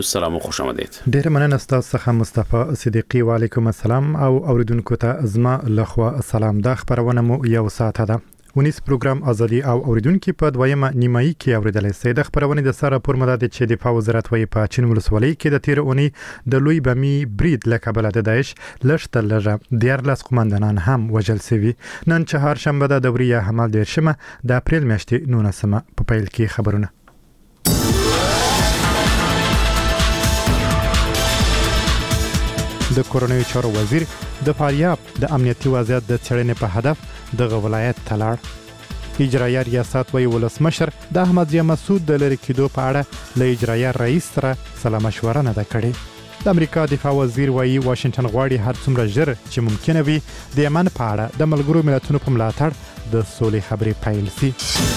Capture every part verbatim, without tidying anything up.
سلام او خوش آمدید. ډیر مننه تاسو څخه مصطفی صدیقی. وعلیکم السلام او اوریدونکو ته زما لخوا السلام. دا خبرونه مو یو ساعت ده. ونیس پروګرام ازادي او اوریدونکو په دویمه نیمایي کې اوریدل سي. د خبرونه د سره پر مدد چې د دفاع وزارت وی په چین ولسوالۍ کې د تیر اونۍ د لوی بمی برید لکبل د داعش لشت لږه ډیر لاس قومندانان هم وجل سوي. نن چهار شنبه د دوریه حمل ډیر شمه د اپریل میاشتې نولسمه په پیل کې خبرونه. د کورونوي چارو وزیر د فاریاب د امنیتي وضعیت د څېړنې په هدف د ولایت تلاړ. اجرایه ریاست وی ولسمشر د احمد ضیاء مسعود د لری کېدو په اړه له اجرایه رئیس سره سلا مشوره نه کړې. د امریکا دفاع وزیر وی واشنگټن غواړي هر څومره ژر چې ممکنه وي د یمن په اړه د ملګرو ملتونو په ملاتړ د سولې خبرې پیل شي.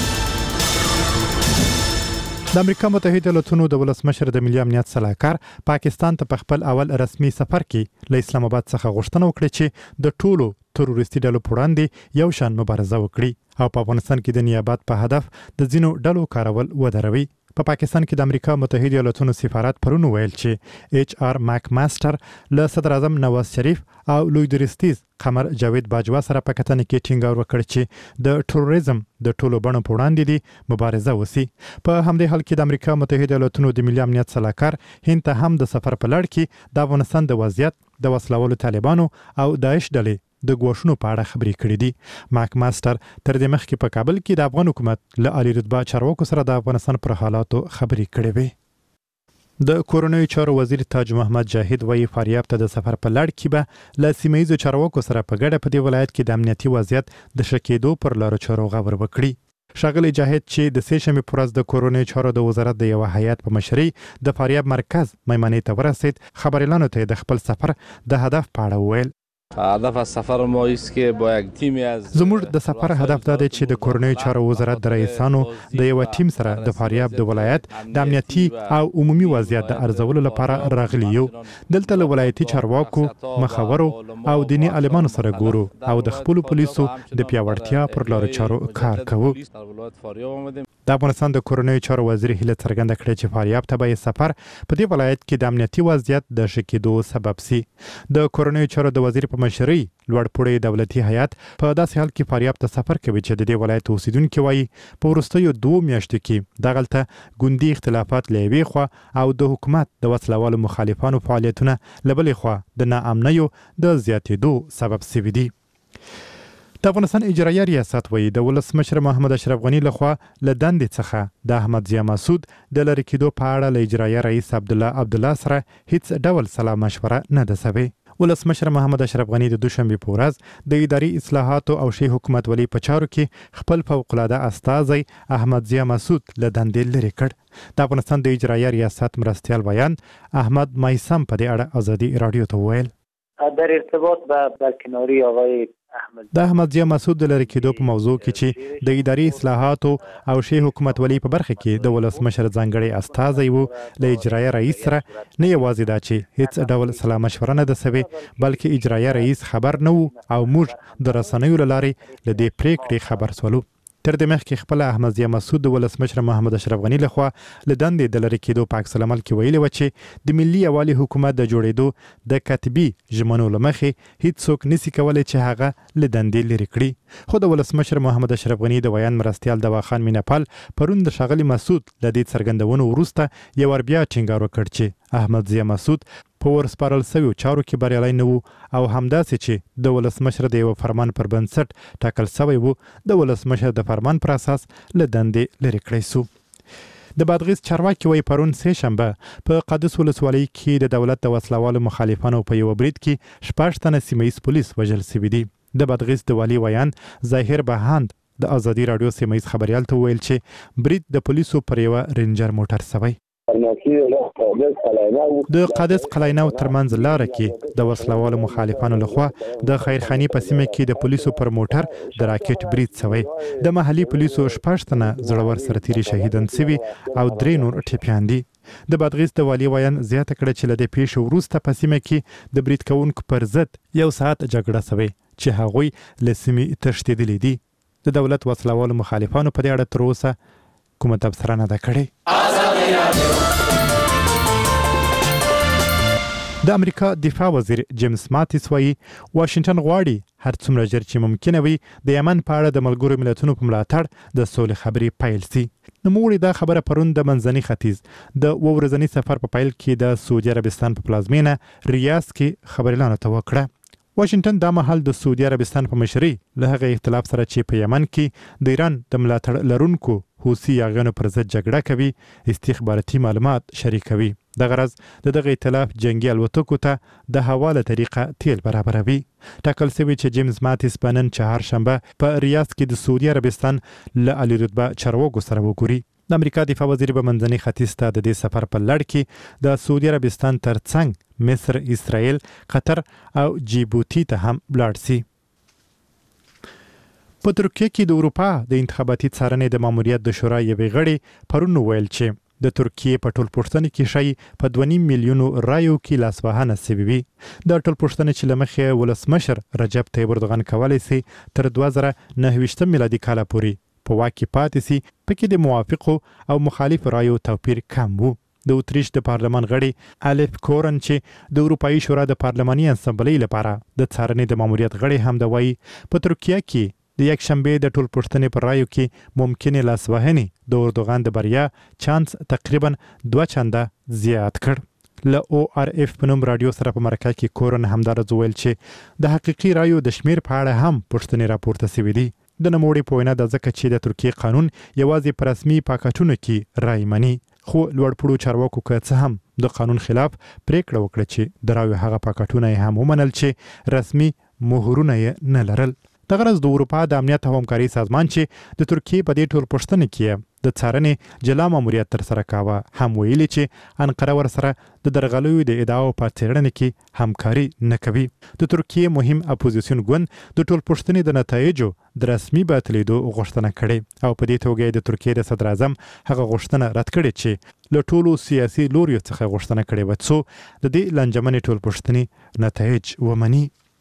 د امریکا متحده ایالاتونو د ولسمشر د ملي امنیت صلاحکار پاکستان ته په خپل اول رسمي سفر کې له اسلام آباد څخه غوښتنه وکړه چې د ټولو تروریستي ډلو پر وړاندې یو شان مبارزه وکړي او په افغانستان کې د نیابت په هدف د ځینو ډلو کارول ودروي. په پاکستان کې د امریکا متحده ایالاتونو سفارت پرون ویل چې ایچ آر ماک ماستر له صدر اعظم نواز شریف او لوی درستیز قمر جاوید باجوا سره په کتنه کې ټینګار وکړ چې د تروریزم د ټولو بڼو په وړاندې دی مبارزه وسی. په همدې حال کې د امریکا متحده ایالاتونو د ملي امنیت صلاحکار هند ته هم د سفر په لړ کې د افغانستان د وضعیت د وسلوالو طالبانو او داعش ډلې د ګوښنو په اړه خبرې کړې دي. ماک ماستر تر دې مخکې په کابل کې د افغان حکومت له عالی رتبه چارواکو سره د افغانستان پر حالاتو خبرې کړې وې. د کورونوي چارو وزیر تاج محمد جاهد وی فاریاب ته د سفر په لړ کې به له سیمه‌ییزو چارواکو سره په ګډه په دې ولایت کې د امنیتي وضعیت د شکېدو پر لارو چارو غور وکړي. شاغلی جاهد چې د سه شنبې پر ورځ د کورونوي چارو د وزارت د یو هیئت په مشرۍ د فاریاب مرکز میمنې ته ورسید، خبريالانو ته د خپل سفر د هدف په اړه وویل. هدف از سفر ما است که با یک تیمی از زموږ د سفر هدف دا دی چې د کورونوي چارو وزارت د رئیسانو د یو ټیم سره د فاریاب د ولایت د امنیتي او عمومي وضعیت د ارزولو لپاره راغلی یو. دلته له ولایتي چارواکو، مخورو او دیني عالمانو سره ګورو او د خپل پولیسو د پیاوړتیا پر لارو چارو کار کوو. د افغانستان د کورونوي چارو وزیر هیله څرګنده کړې چې فاریاب ته به سفر په دې ولایت کې د امنیتي وضعیت د شکېدو سبب شي. د کورونوي چارو د وزیر په مشرۍ لوړ پوړی دولتي هیئت په داسې حال کې فاریاب ته سفر کوي چې د دې ولایت اوسیدونکو وایي په وروستیو دوه میاشتو کې دغلته ګوندي اختلافات له یوې خوا او د حکومت د وسلوالو مخالفانو فعالیتونه له بلې خوا د ناامنیو د زیاتېدو سبب شوي دي. د افغانستان اجرایه ریاست وی د ولسمشر محمد اشرف غنی لخوا له دندې څخه د احمد ضیاء مسعود د لری کېدو په اړه له اجرایه رئیس عبدالله عبدالله سره هیڅ ډول سلا مشوره نه ده شوې. ولسمشر محمد اشرف غنی د دوشنبه په ورځ د اداري اصلاحاتو او شی حکومت ولی په چارو کې خپل فوق العاده استازی احمد ضیاء مسعود له دندې لري کړ. د افغانستان د اجرایه ریاست مرستیال بیان احمد مایسم په دې اړه ازادي رادیو ته وویل. در ارتباط به برکناری آقای د احمد ضیاء مسعود د لری کېدو په موضوع کې چې د اداري اصلاحاتو او شی حکومت ولی په برخه کې د ولسمشر ځانګړي استازی وو له اجرایه رئیس سره نه یوازې دا چې هیڅ ډول سلا مشوره نه ده شوې بلکې اجرایه رئیس خبر نه وو او موږ د رسنیو له لارې له دې پریکړې خبر سولو. تر دې مخکې خپل احمد ضیاء مسعود د ولسمشر محمد اشرف غنی لخوا له دندې د لری کېدو په عکس العمل کې ویلي و چې د ملي یوالي حکومت د جوړېدو د کتبي ژمنو له مخې هیڅ څوک نشي کولی چې هغه له دندې لري کړي. خو د ولسمشر محمد اشرف غنی د بیان مرستیال دواخان مینپال پرون د ښاغلي مسعود له دې څرګندونو وروسته یو ور بیا ټینګار وکړ چې احمد ضیاء مسعود په ورسپارل شویو چارو کې بریالی نه وو او همداسې چې د ولسمشر د یو فرمان پر بنسټ ټاکل شوی وو د ولسمشر د فرمان پر اساس له دندې لرې کړی سو. د بادغیس چارواکي وایي پرون سه شنبه په قادس ولسوالۍ کې د دولت د وسلوالو مخالفانو په یو برید کې شپږ تنه سیمه‌ییز پولیس وژل شوي دي. د بادغیس د والي ویان ظاهر بهاند د ازادي رادیو سیمه‌ییز خبريال ته ویل چې برید د پولیسو پر یو رینجر موټر شوی. د قادس قلاینو ترمنځ لاره کې د وسلوالو مخالفانو لخوا د خیرخانی په سیمه کې د پولیسو پر موټر د راکټ برید شوی. د محلي پولیسو شپږ تنه زړور سرتیري شهیدان شوي او درې نور ټپیان دي. د بادغیس د والي ویان زیاته کړه چې له دې پیښې وروسته په سیمه کې د برید کوونکو پر ضد یو ساعت جګړه شوې چې هغوی له سیمې تښتېدلي دي. د دولت وسلوالو مخالفانو په دې اړه تر اوسه کومه تبصره نه ده کړې. د امریکا دفاع وزیر جیمز ماتیس وایي واشنگټن غواړي هر څومره ژر چې ممکنه وي د یمن په اړه د ملګرو ملتونو په ملاتړ د سولې خبرې پیل شي. نوموړي دا خبره پرون د منځني ختیځ د ورځني سفر په پیل کې د سعودي عربستان په پلازمینه ریاض کې خبريالانو ته وکړه. واشنگټن دا مهال د سعودي عربستان په مشرۍ له هغه اختلاف سره چې په یمن کې د ایران د ملاتړ لرونکو حوثي یاغیانو پر ضد جګړه کوي استخباراتي معلومات شریکوي. د غرض د دغه ائتلاف جنگي الوتکو ته د حواله طریقه تیل برابروي. ټاکل شوی چې جیمز ماتیس په نن چهارشنبه په ریاض کې د سعودي عربستان له عالی رتبه چارواکو سره وګوري. د امریکا دفاع وزیر په منځني ختیځ ته د دې سفر په لړ کې د سعودي عربستان ترڅنګ مصر، اسرائیل، قطر او جیبوتي ته هم لاړ شي. په ترکیه کې د اروپا د انتخاباتي څارنې د ماموریت د شورا یوې غړي پرون ویل چې د ترکیه په ټولپوښتنه کې شي په دوه نیم میلیونو رایو کې لاسوهنه سوي وي. د ټولپوښتنې چې لمخې ولسمشر رجب طیب اردوغان کولی سي تر دوه زره نهه ویشتم میلادي کال پورې په واک کې پاتې سي. پکې د موافقو او مخالف رایو توپیر کم وو. د اتریش د پارلمان غړي الف کورن چې د اروپایي شورا د پارلماني اسمبلی لپاره د څارنې د ماموریت غړي هم د وایي په ترکیه کې د یک شنبه د ټول پښتنې پر رایو کې ممکنه لاسوهنې د اردوغان د بریا چانس تقریبا دوه چنده زیات کړ. له او آر اف په نوم رادیو سره په مرکه کې کورن همدار ویل چې د حقيقي رایو د شمیر په اړه هم پښتنې راپورته شوې دي. د نوموړي په وینا د ځکه چې د ترکیه قانون یوازې پر رسمي پاکټونو کې رای مني، خو لوړپوړو چارواکو که څه هم د قانون خلاف پریکړه وکړه چې د رایو هغه پاکټونه هم ومنل چې رسمي مهرونه یې نه لرل. د غرض د اروپا د امنیت او همکاري سازمان چې د ترکیه په دې ټول پښتنه کې د څارنې جلا ماموریت تر سره کاوه هم ویلي چې انقره ور سره د درغلیو د ادعاو په څېړنه کې همکاري نه کوي. د ترکیه مهم اپوزیسیون ګوند د ټول پښتنې د نتایجو د رسمي باطلیدو غوښتنه کړې او په دې توګه د ترکیه د صدر اعظم هغه غوښتنه رد کړې چې له ټولو سیاسي لوریو څخه غوښتنه کړې و څو د دې لنجمنې ټول پښتنې نتایج ومني.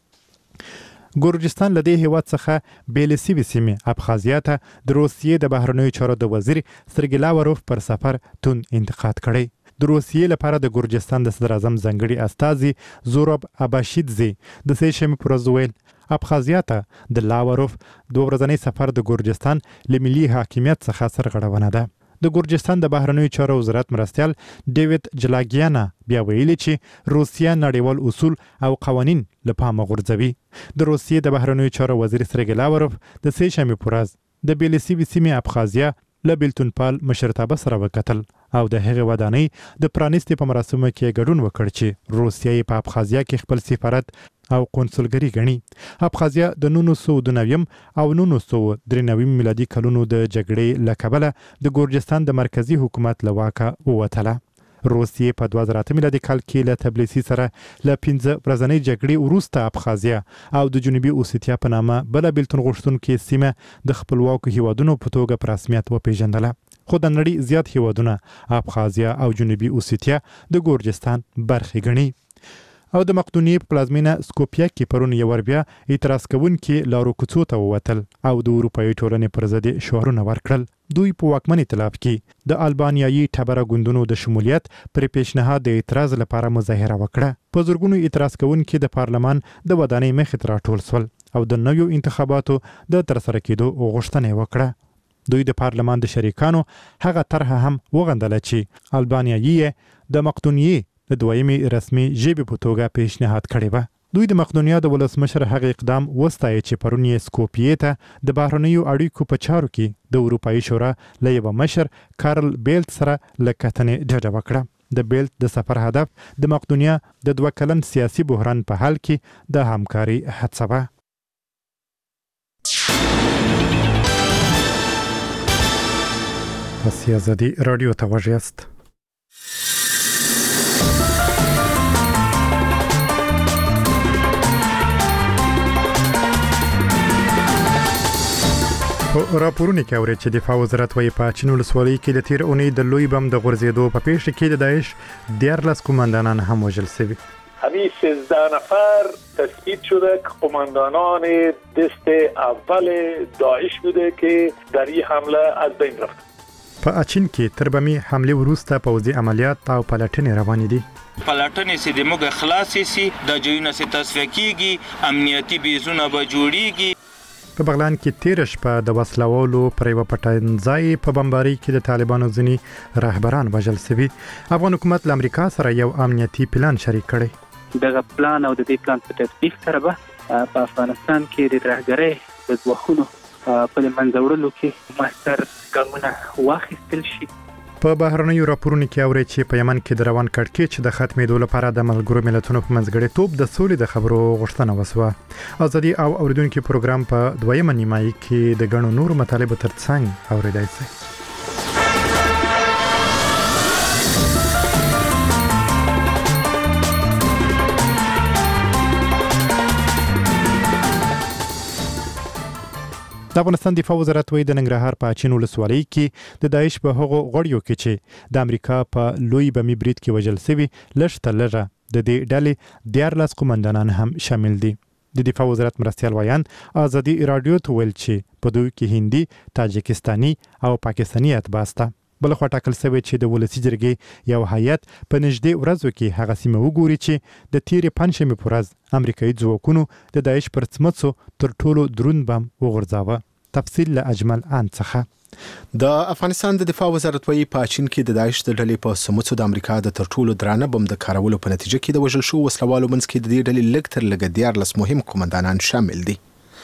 ګورجستان له دې هیواد څخه بیل سیمې سیمې ابخازیا ته د روسیې د بهرنیو چارو د وزیر سرګی لاوروف پر سفر تون انتقاد کړی. د روسیې لپاره د ګورجستان د صدر اعظم ځانګړي استازي زورب اباشیدزي د سې شنبې پر ورځ ویل ابخازیا ته د لاوروف د ورځنی سفر د ګورجستان له ملي حاکمیت څخه سرغړونه ده. د ګورجستان د بهرنیو چارو وزارت مرستیال ډیوید جلاګیانا بیا ویلي چې روسیا نړیوال اصول او قوانین له پامه غورځوي. د روسیې د بهرنیو چارو وزیر سرګی لاوروف د سې شنبې په ورځ د بیلسیوي سیمې ابخازیا له بیلتونپال مشرتابه سره وکتل او د هغې ودانۍ د پرانیستې په مراسمو کې ګډون وکړ چې روسیه په ابخازیا کې خپل سفارت او قونسلګري غني. ابخازیا د نولس سوه نوي او نولس سوه درې نوي میلادي کلونو د جګړې له کبله د ګورجستان د مرکزی حکومت له واکه ووتله. روسیې په دوه زره اته میلادي کال کې له تبلیسي سره له پنځه ورځنۍ جګړې وروسته ابخازیا او د جنوبي اوسیتیا په نامه بله بیلتون غوښتونکې سیمه د خپلواکو هیوادونو په توګه په رسمیت وپیژندله. خو د نړۍ زیات هیوادونه ابخازیا او جنوبي اوسیتیا د ګورجستان برخې ګڼي. او د مقدونیې په پلازمینه سکوپیا کې پرون یو ور بیا اعتراض کوونکي لارو کوڅو ته ووتل او د اروپایي ټولنې پر ضد شعارونه ورکړل. دوی په واکمن ائتلاف کې د البانیایي ټبره ګوندونو د شمولیت پر پیشنهاد د اعتراض لپاره مظاهره وکړه. په زرګونو اعتراض کوونکي د پارلمان د ودانۍ مخې ته راټول شول او د نویو انتخاباتو د ترسره کېدو غوښتنه وکړه. دوی د پارلمان د شریکانو هغه طرحه هم وغندله چې البانیایي د مقدونیې د دویمې رسمي ژبې په توګه پیشنهاد کړی و. دوی د مقدونیا د ولسمشر هغه اقدام وستایي چې پرون یې سکوپیې ته د بهرنیو اړیکو په چارو کې د اروپایي شورا له یوه مشر کارل بیلت سره له کتنې ډډه وکړه. د بیلت د سفر هدف د مقدونیا د دوه کلن سیاسي بحران په حل کې د همکاري هڅه وه. تاسو ازادي رادیو ته غوږ یاست. راپورونه کې اوري چې دفاع وزارت وايي په چین ولسوالۍ کې د تیر اونۍ د لوی بم د غورځېدو په پیښه کې د داعش دیارلس کماندانان هم وژل شوي. همین سیزده نفر تثبیت شده که قماندانان دست اول داعش بوده که در این حمله از بین رفت. په اچین کې تر بمي حمله وروسته پوځي عملیات او پلټنې روانې دي. پلټنې سي د موږ خلاصې سي د جوینه سي تصفیه کیږي، امنیتي بیزونه به جوړیږي. په بغلان کې تیر شپه د وسلوالو پر یو پټنځای په بمباري کې د طالبانو ځینی رهبران وژل شوي. افغان حکومت له امریکا سره یو امنیتي پلان شریک کړی. دغه پلان او د دې پلان په تطبیق سره به په افغانستان کې د ترهګرۍ د ځواکونو په منځ وړلو کې مؤثر ګامونه واخیستل شي. په بهرنیو راپورونو کې اوري چې په یمن کې د روان کړکېچ د ختمېدو لپاره د ملګرو ملتونو په منځګړیتوب د سولې د خبرو غوښتنه وسوه. ازادي او اوریدونکو پروګرام په دویمه نیمایي کې د غنو نور مطالبه ترڅنګ اوریدای شي. د افغانستان دفاع وزارت وایي د ننګرهار په اچین ولسوالۍ کې د داعش په هغو غړیو کې چې د امریکا په لوی بمي برید کې وژل شوي لږ تر لږه د دې ډلې دیارلس قومندانان هم شامل دي. د دفاع وزارت مرستیال وایان ازادي رادیو ته ویل چې په دوی کې هندي، تاجکستاني او پاکستاني اتباع شته. بل خو ټاکل شوی چې د ولسی جرګې یو هیئت په نږدې ورځو کې هغه سیمه وګوري چې د تیرې پنځمې په ورځ امریکایي ځواکونو د داعش پر څمڅو تر ټولو دروند بم وغورځاوه. تفصیل له اجمل ان څخه. د افغانستان د دفاع وزارت وایي په چین کې د داعش د ډلې په سمڅو د امریکا د تر ټولو درانه بم د کارولو په نتیجه کې د وژل شو وسلوالو منځ کې د دې ډلې لږ تر لږه دیارلس مهم قومندانان شامل دي.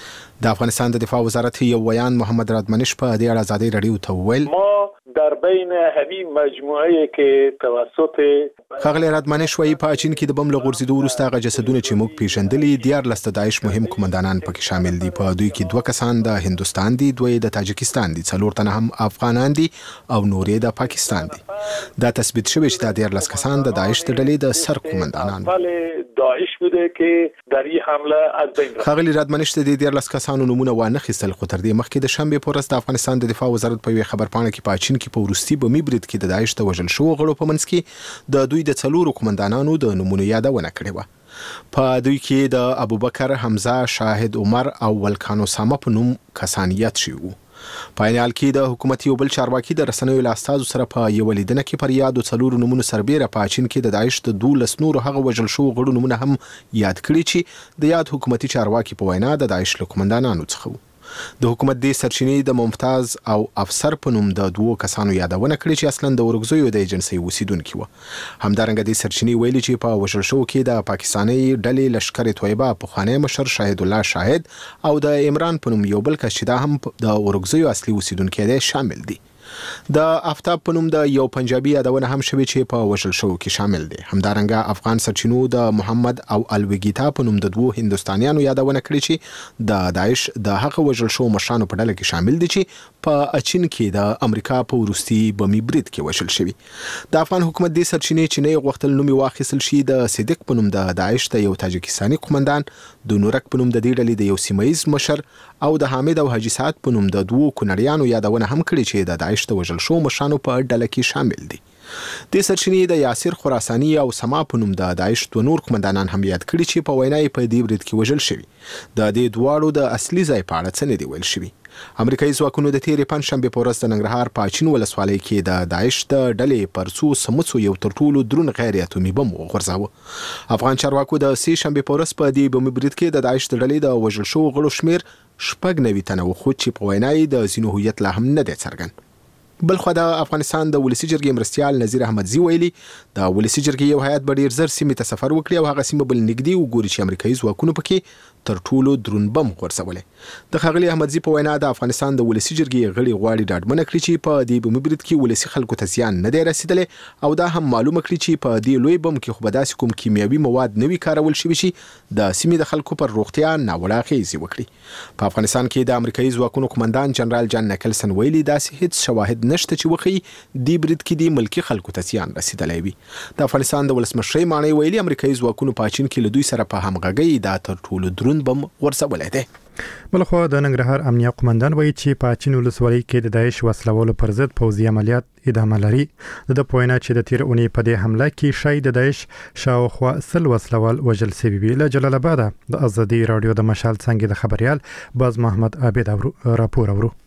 د افغانستان د دفاع وزارت یو ویان محمد رادمنش په دې اړه ازادي رادیو ته وویل ما در بین همین مجموعه که توسط خغلی رادمنش وایي په چین کې د بم له غورځېدو وروسته هغه جسدونه چې موږ پیژندلي دیارلس د داعش مهم قومندانان پکې شامل دي. په دوی کې دوه کسان د هندوستان دي، دوی د تاجکستان دي، څلور تنه هم افغانان دي او نورې د پاکستان دي. دا تثبیت شوی چې د دیارلس کسان د داعش د ډلې د سر قومندانان داعش بوده که در این حمله از بین رفت. خغلی رادمنش د دیارلس کسانو نمونه وانه خیستل، خو تر دې مخکې د شنبې په ورځ د افغانستان د دفاع وزارت په یوه خبرپاڼه کې په چین کې په وروستي بمي برید کې د داعش د وژل شوو غړو په منځ کې د دوی د څلورو قومندانانو د نمونو یادونه کړې وه. په دوی کې د ابوبکر، حمزه، شاهد عمر او ولکان اسامه په نوم کسان یاد شوي وو. په عین حال کې د حکومت یو بل چارواکي د رسنیو له استازو سره په یوه لیدنه کې پر یادو څلورو نومونو سربیره په چین کې د داعش د دولس نورو هغه وژل شوو غړو نومونه هم یاد کړي چې د یاد حکومتي چارواکي په وینا د داعش له قومندانانو څخه وو. د حکومت د سرچینې د ممتاز او افسر په نوم د دوو کسانو یادونه کړې چې اصلا د ورغزیو د ایجنسۍ اوسیدونکي وو. همدارنګه د سرچینې ویلي چې په وژل شوو کې د پاکستاني ډلې لشکر طیبه پخوانی مشر شاهد الله شاهد او د عمران په نوم یو بل کس چې دا هم د ورغزیو اصلي اوسیدونکي دي شامل دي. د آفتاب په نوم د یو پنجابي یادونه هم شوی چې په وژل شوو کې شامل دي. همدارنګه افغان سرچینو د محمد او الویګیتا په نوم د دوو هندوستانیانو یادونه کړې چې د داعش د هغه وژل شوو مشرانو په ډله کې شامل دي چې په اچین کې د امریکا په وروستي بمي برید کې وژل شوي. د افغان حکومت د سرچینې چې نه غوښتل نوم واخیستل شي د صدیق په نوم د داعش د یو تاجکستاني قومندان، د نورک په نوم د دې ډلې د یو سیمایي مشر او د حامد او حاجی سعد په نوم د دوو کونړیانو یادونه هم کړې چې د داعش د وژل شوو مشرانو په ډله کې شامل دي. د سرچینې د یاسر خراساني او سما په نوم د داعش دوه نور قومندانان هم یاد کړي چې په وینا یې په دې برید کې وژل شوي. د دې دواړو د اصلي ځای په اړه څه نه دي ویل شوي. امریکایي ځواکونو د تیرې پنځشنبې په ورځ د ننګرهار په اچین ولسوالۍ کې د داعش د ډلې پر څو سمڅو یو تر ټولو دروند غیر اتومي بم وغورځاوه. افغان چارواکو د سې شنبې په ورځ په دې بمي برید کې د داعش د ډلې د وژل شوو غړو شمیر شپږ نوي تنه و، خو چې په وینا یې د ځینو هویت لا هم نه دی څرګند. بل خو د افغانستان د ولسی جرګې مرستیال نذیر احمدزي ویلي د ولسی جرګې یو هیئت به ډیر زر سیمې ته سفر وکړي او هغه سیمه بل نږدې وګوري چې امریکایي ځواکونو پکې تر ټولو دروند بم غورځولي. د ښاغلي احمدزي په وینا د افغانستان د ولسی جرګې غړي غواړي ډاډمنه کړي چې په دې بمي برید کې ولسی خلکو ته زیان نه دی رسیدلی او دا هم معلومه کړي چې په دې لوی بم کې خو به داسې کوم کیمیاوي مواد نه وي کارول شوي چې د سیمې د خلکو پر روغتیا ناوړه اغېزې وکړي. په افغانستان کې د امریکایي ځواکونو قومندان جنرال جان نیکلسن ویلي داسې هیڅ شواهد نشته چې وښیي دې برید کې د ملکي خلکو ته زیان رسیدلی وي. د افغانستان د ولسمشرۍ ماڼۍ ویلي امریکایي ځواکونو په چین کې له دوی سره په همغږۍ دا تر ټولو دروند بم ورسولی دی. بلخوا د ننګرهار امنیه قومندان وایي چې په چین ولسوالۍ کې د داعش وسلوالو پر ضد پوځي عملیات ادامه لري. د پوینا چې د تیر اونۍ په دې حمله کې شاید د داعش شاوخوا سل وسلوال وژل شوي وي. له جلال آباد د ازادي رادیو د مشال څنګه د خبريال باز محمد عابد راپور اورو.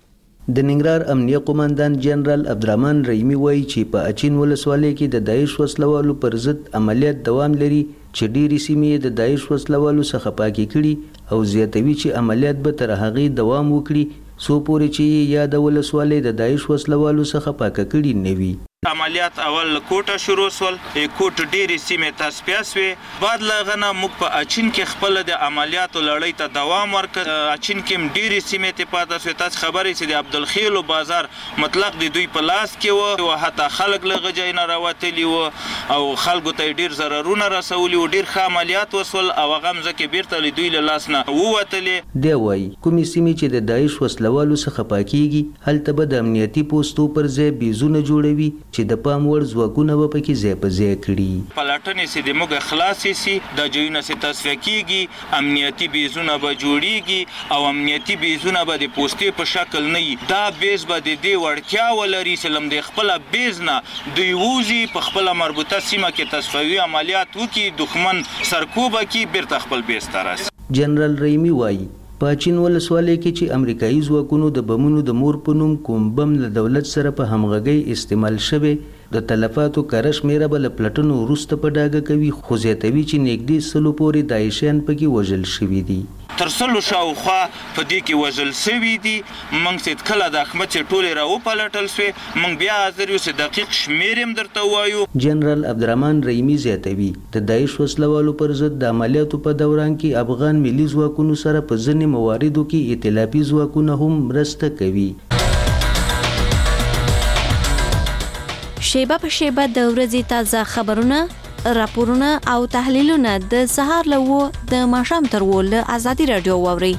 د ننګرهار امنیه قومندان جنرال عبدالرحمن رحیمي وایي چې په اچین ولسوالۍ کې د داعش وسلوالو پر ضد عملیات دوام لري چې ډېرې سیمې د داعش وسلوالو څخه پاکې کړي او زیاتوي چې عملیات به تر هغې دوام وکړي څو پورې چې یا د ولسوالۍ د داعش وسلوالو څخه پاکه کړي نه وي. عملیات اول کوټه شروع سول، کوټ ډېرې سیمې تصفیه سوې. بعد له هغه نه موږ په اچین کې خپله د عملیاتو لړۍ ته دوام ورکړ. اچین کې هم ډېرې سیمې ته پاته سوې. تاسو خبرې چې د عبدالخیلو بازار مطلق د دوی په لاس کې و او حتی خلک له هغه ځای نه راوتلي و او خلکو ته یې ډېر ضررونه رسولي و. ډېر ښه عملیات وسول او هغه مځکې بېرته له دوی له لاس نه ووتلې. دی وایي کومې سیمې چې د داعش وسلوالو څخه پاکېږي هلته به د امنیتي پوستو پر ځای بیزونه جوړوي چې د پام وړ ځواکونه به پکې ځای په ځای کړي. پلټنې چې د موږ خلاصې سي دا ځایونه چې تصفیه کېږي، امنیتي بیزونه به جوړېږي او امنیتي بیزونه به د پوستې په شکل نه وي. دا بیز به د دې وړتیا ولري چې لم د خپله بیز نه دوی ووځي په خپله مربوطه سیمه کې تصفیوي عملیات وکړي، دښمن سرکوبه کړي، بیرته خپل بیز ته راسي. جنرال رحیمي وایي په اچین ولسوالۍ کې چې امریکایي ځواکونو د بمونو د مور په نوم کوم بم له دولت سره په همغږۍ استعمال شوی د تلفاتو کره شمېره به له پلټنو وروسته په ډاګه کوي، خو زیاتوي چې نږدې سلو پورې داعشیان پکې وژل شوي دي. تر سلو شاوخوا په دې کې وژل سوي دي. موږ چې کله د احمدې ټولې راوپلټل سوې موږ بیا حاضر یو چې دقیق شمېر هم درته ووایو. جنرال عبدالرحمن رحیمي زیاتوي د داعش وسلوالو پر ضد د عملیاتو په دوران کې افغان ملي ځواکونو سره په ځینې مواردو کې ائتلافي ځواکونه هم مرسته کوي. شیبه په شیبه د ورځې تازه خبرونه، راپورونه او تحلیلونه د سهار له اوه د ماښام تر اوه له ازادي راډیو واورئ.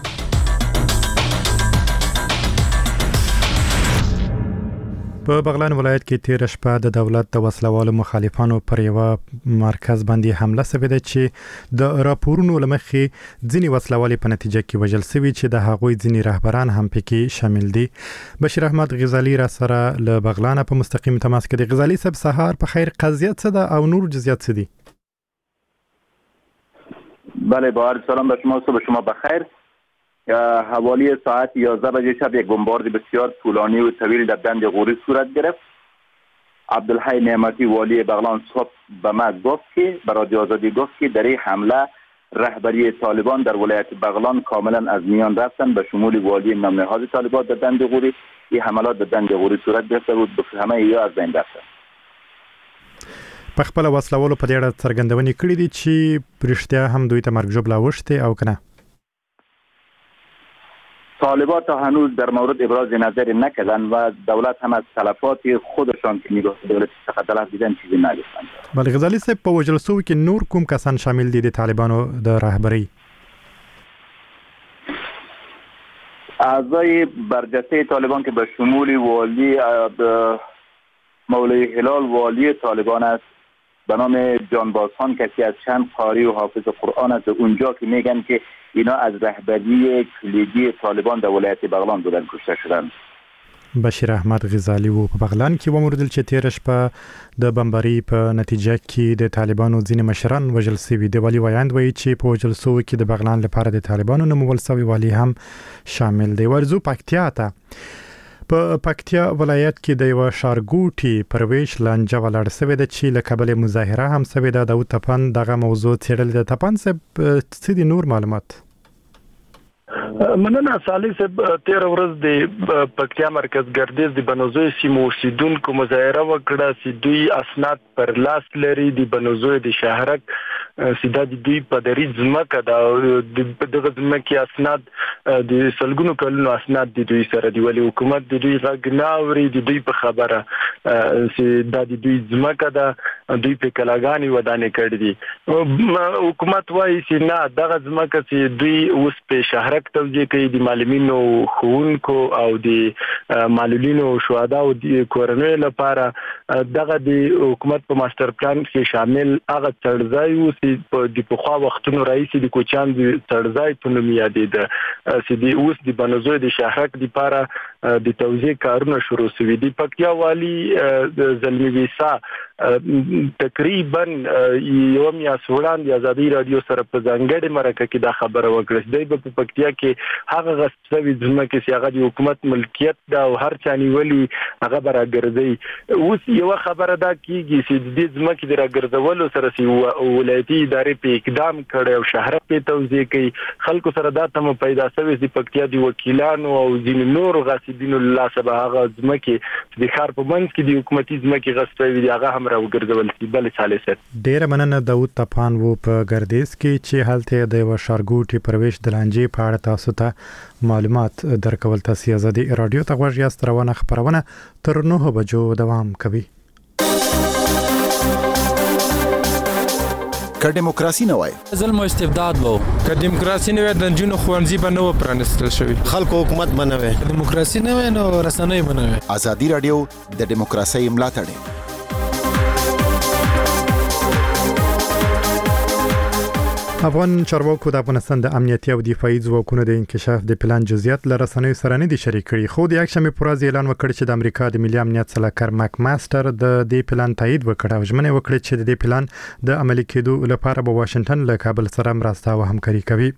په بغلان ولایت کې تیر شپه د دولت د وسلوالو مخالفانو پر یوه مرکز باندې حمله شوې ده چې د راپورونو له مخې ځینې وسلوالې په نتیجه کې وژل شوي چې د هغوی ځینې رهبران هم پکې شامل دي. بشیر احمد غزالي را سره له بغلان په مستقیم تماس کې دی. غزالي صاحب سهار په خیر، قضیه څه ده او نور جزئیات څه دي؟ بله با عرض سلام به شما، صبح شما بخیر. حوالی ساعت یازده بجه شب یک بمبارد بسیار طولانی و طویل در بند غوری صورت گرفت. عبدالحی نعمتی والی بغلان صبح به ما گفت که به رادیو آزادی گفت که در این حمله رهبری طالبان در ولایت بغلان کاملا از میان رفتن به شمول والی نامنهاد طالبان در بند غوری. این حملات در بند غوری صورت گرفته بود، همه یا از بین رفتن. په خپل وسلوالو په دې اړه څرګندونې کړې دي چې پرشتیا هم دوی ته مرګ ژوبله اوښتې او کنه؟ طالبان تا هنوز در مورد ابراز نظر نکردن و دولت هم از تلفات خودشان که نگاه دولت څخه تلف دیدن چیزی نگفتن. بله غزالي صاحب په وژل شویو کې نور کوم کسان شامل دي د طالبانو د رهبرۍ؟ اعضای برجسته طالبان که به شمول والی مولوی هلال والی طالبان است به نام جانباز خان، کسی از چند قاری و حافظ قرآن است. اونجا که میگن که اینا از رهبری کلیدی طالبان در ولایت بغلان بودن کشته شدن. بشیر احمد غزالي و په بغلان کې وموردل چې تیر شپه د بمباري په نتیجه کې د طالبانو ځینې مشران وژل شوي دي. والي وایند وایي چې په وژل شویو کې د بغلان لپاره د طالبانو نومول شوی والي هم شامل دی. ورځو پکتیا ته په پکتیا ولایت کې د یو ښارګوټي پرویش لانجه ولاړ شوې ده چې له کبله مظاهره هم شوې ده. داود تپان دغه موضوع څېړلې ده. تپان صاحب څه دي نور معلومات؟ مننه صالح صاحب. تیر ورځ د پکتیا مرکز ګردیز د بنوزوی سیمو اوسیدونکو مظاهره وکړه چې دوی اسناد پر لاس لري. د بنوزوی د شهرک سیده د دوی په دریځ ځمکه ده، دغه ځمکې اسناد د سلګونو کلونو اسناد د دوی سره دی، ولې حکومت د دوی غږ نه اوري. د دوی په خبره چې دا د دوی ځمکه ده، دوی په کلاګانې ودانې کړې دي. حکومت وایي چې نه، دغه ځمکه چې دوی اوس په شهرک توجیه کوي د معلمینو، ښوونکو او د معلولینو شهدا او د کورنیو لپاره، دغه د حکومت په ماستر پلان کې شامل هغه څړځای و چې چې د پخوا وختونو راځي د کوچان د سړځای په نوم یادېده چې د اوس د بنوزوی د شهرک لپاره د توزیع کارونه شروع شوي دي. پکتیا والی د زلمی ویسا تقریبا یو میاشت وړاندې ازادي رادیو سره په ځانګړې مرکه کې دا خبره وکړه چې د پکتیا کې هغه غصب شوي ځمکې چې هغه د حکومت ملکیت دا او هر چا نیولي هغه به راګرځي. اوس یو خبره دا کیږي چې د دې ځمکې د راګرځولو سره چې ولایتي ادارې په اقدام کړي او شهر په توزیع کوي خلکو سره دا تم پیدا شوی د پکتیا د وکیلانو او ځینې نور غاصبینو له سبا هغه ځمکې د ښار په منځ کې د حکومتي ځمکې غصب شوي دي هغه هم راوګرځول شي. بل چاله سره ډیر مننه داوود طپان وو په ګردیز کې چې حالته د وشارګوټي پرويش دلانجې په اړه تاسو ته معلومات درکول. تاسو ازادي رادیو ته غوږ یاست. روانه خبرونه تر نهه بجو دوام کوي. که دیموکراسي نه وای ظلم او استبداد وو، که دیموکراسي نه وای د جنونو خوانزي به نو پرانستل شوی، خلکو حکومت بنوي، دیموکراسي نه وای نو رسنۍ بنوي. ازادي رادیو د دیموکراسي ملاتړ. افغان چارواکو د افغانستان د امنیتي او دفاعي ځواکونو د انکشاف د پلان جزئیات له رسنیو سره نه دي شریک کړي، خو د یکشنبه پر ورځ اعلان وکړ چې د امریکا د ملي امنیت سلاکار ماک ماستر د دې پلان تایید وکړ او ژمنه وکړه چې د دې پلان د عملي کېدو لپاره به واشنگټن له کابل سره مرسته او همکاري کوي.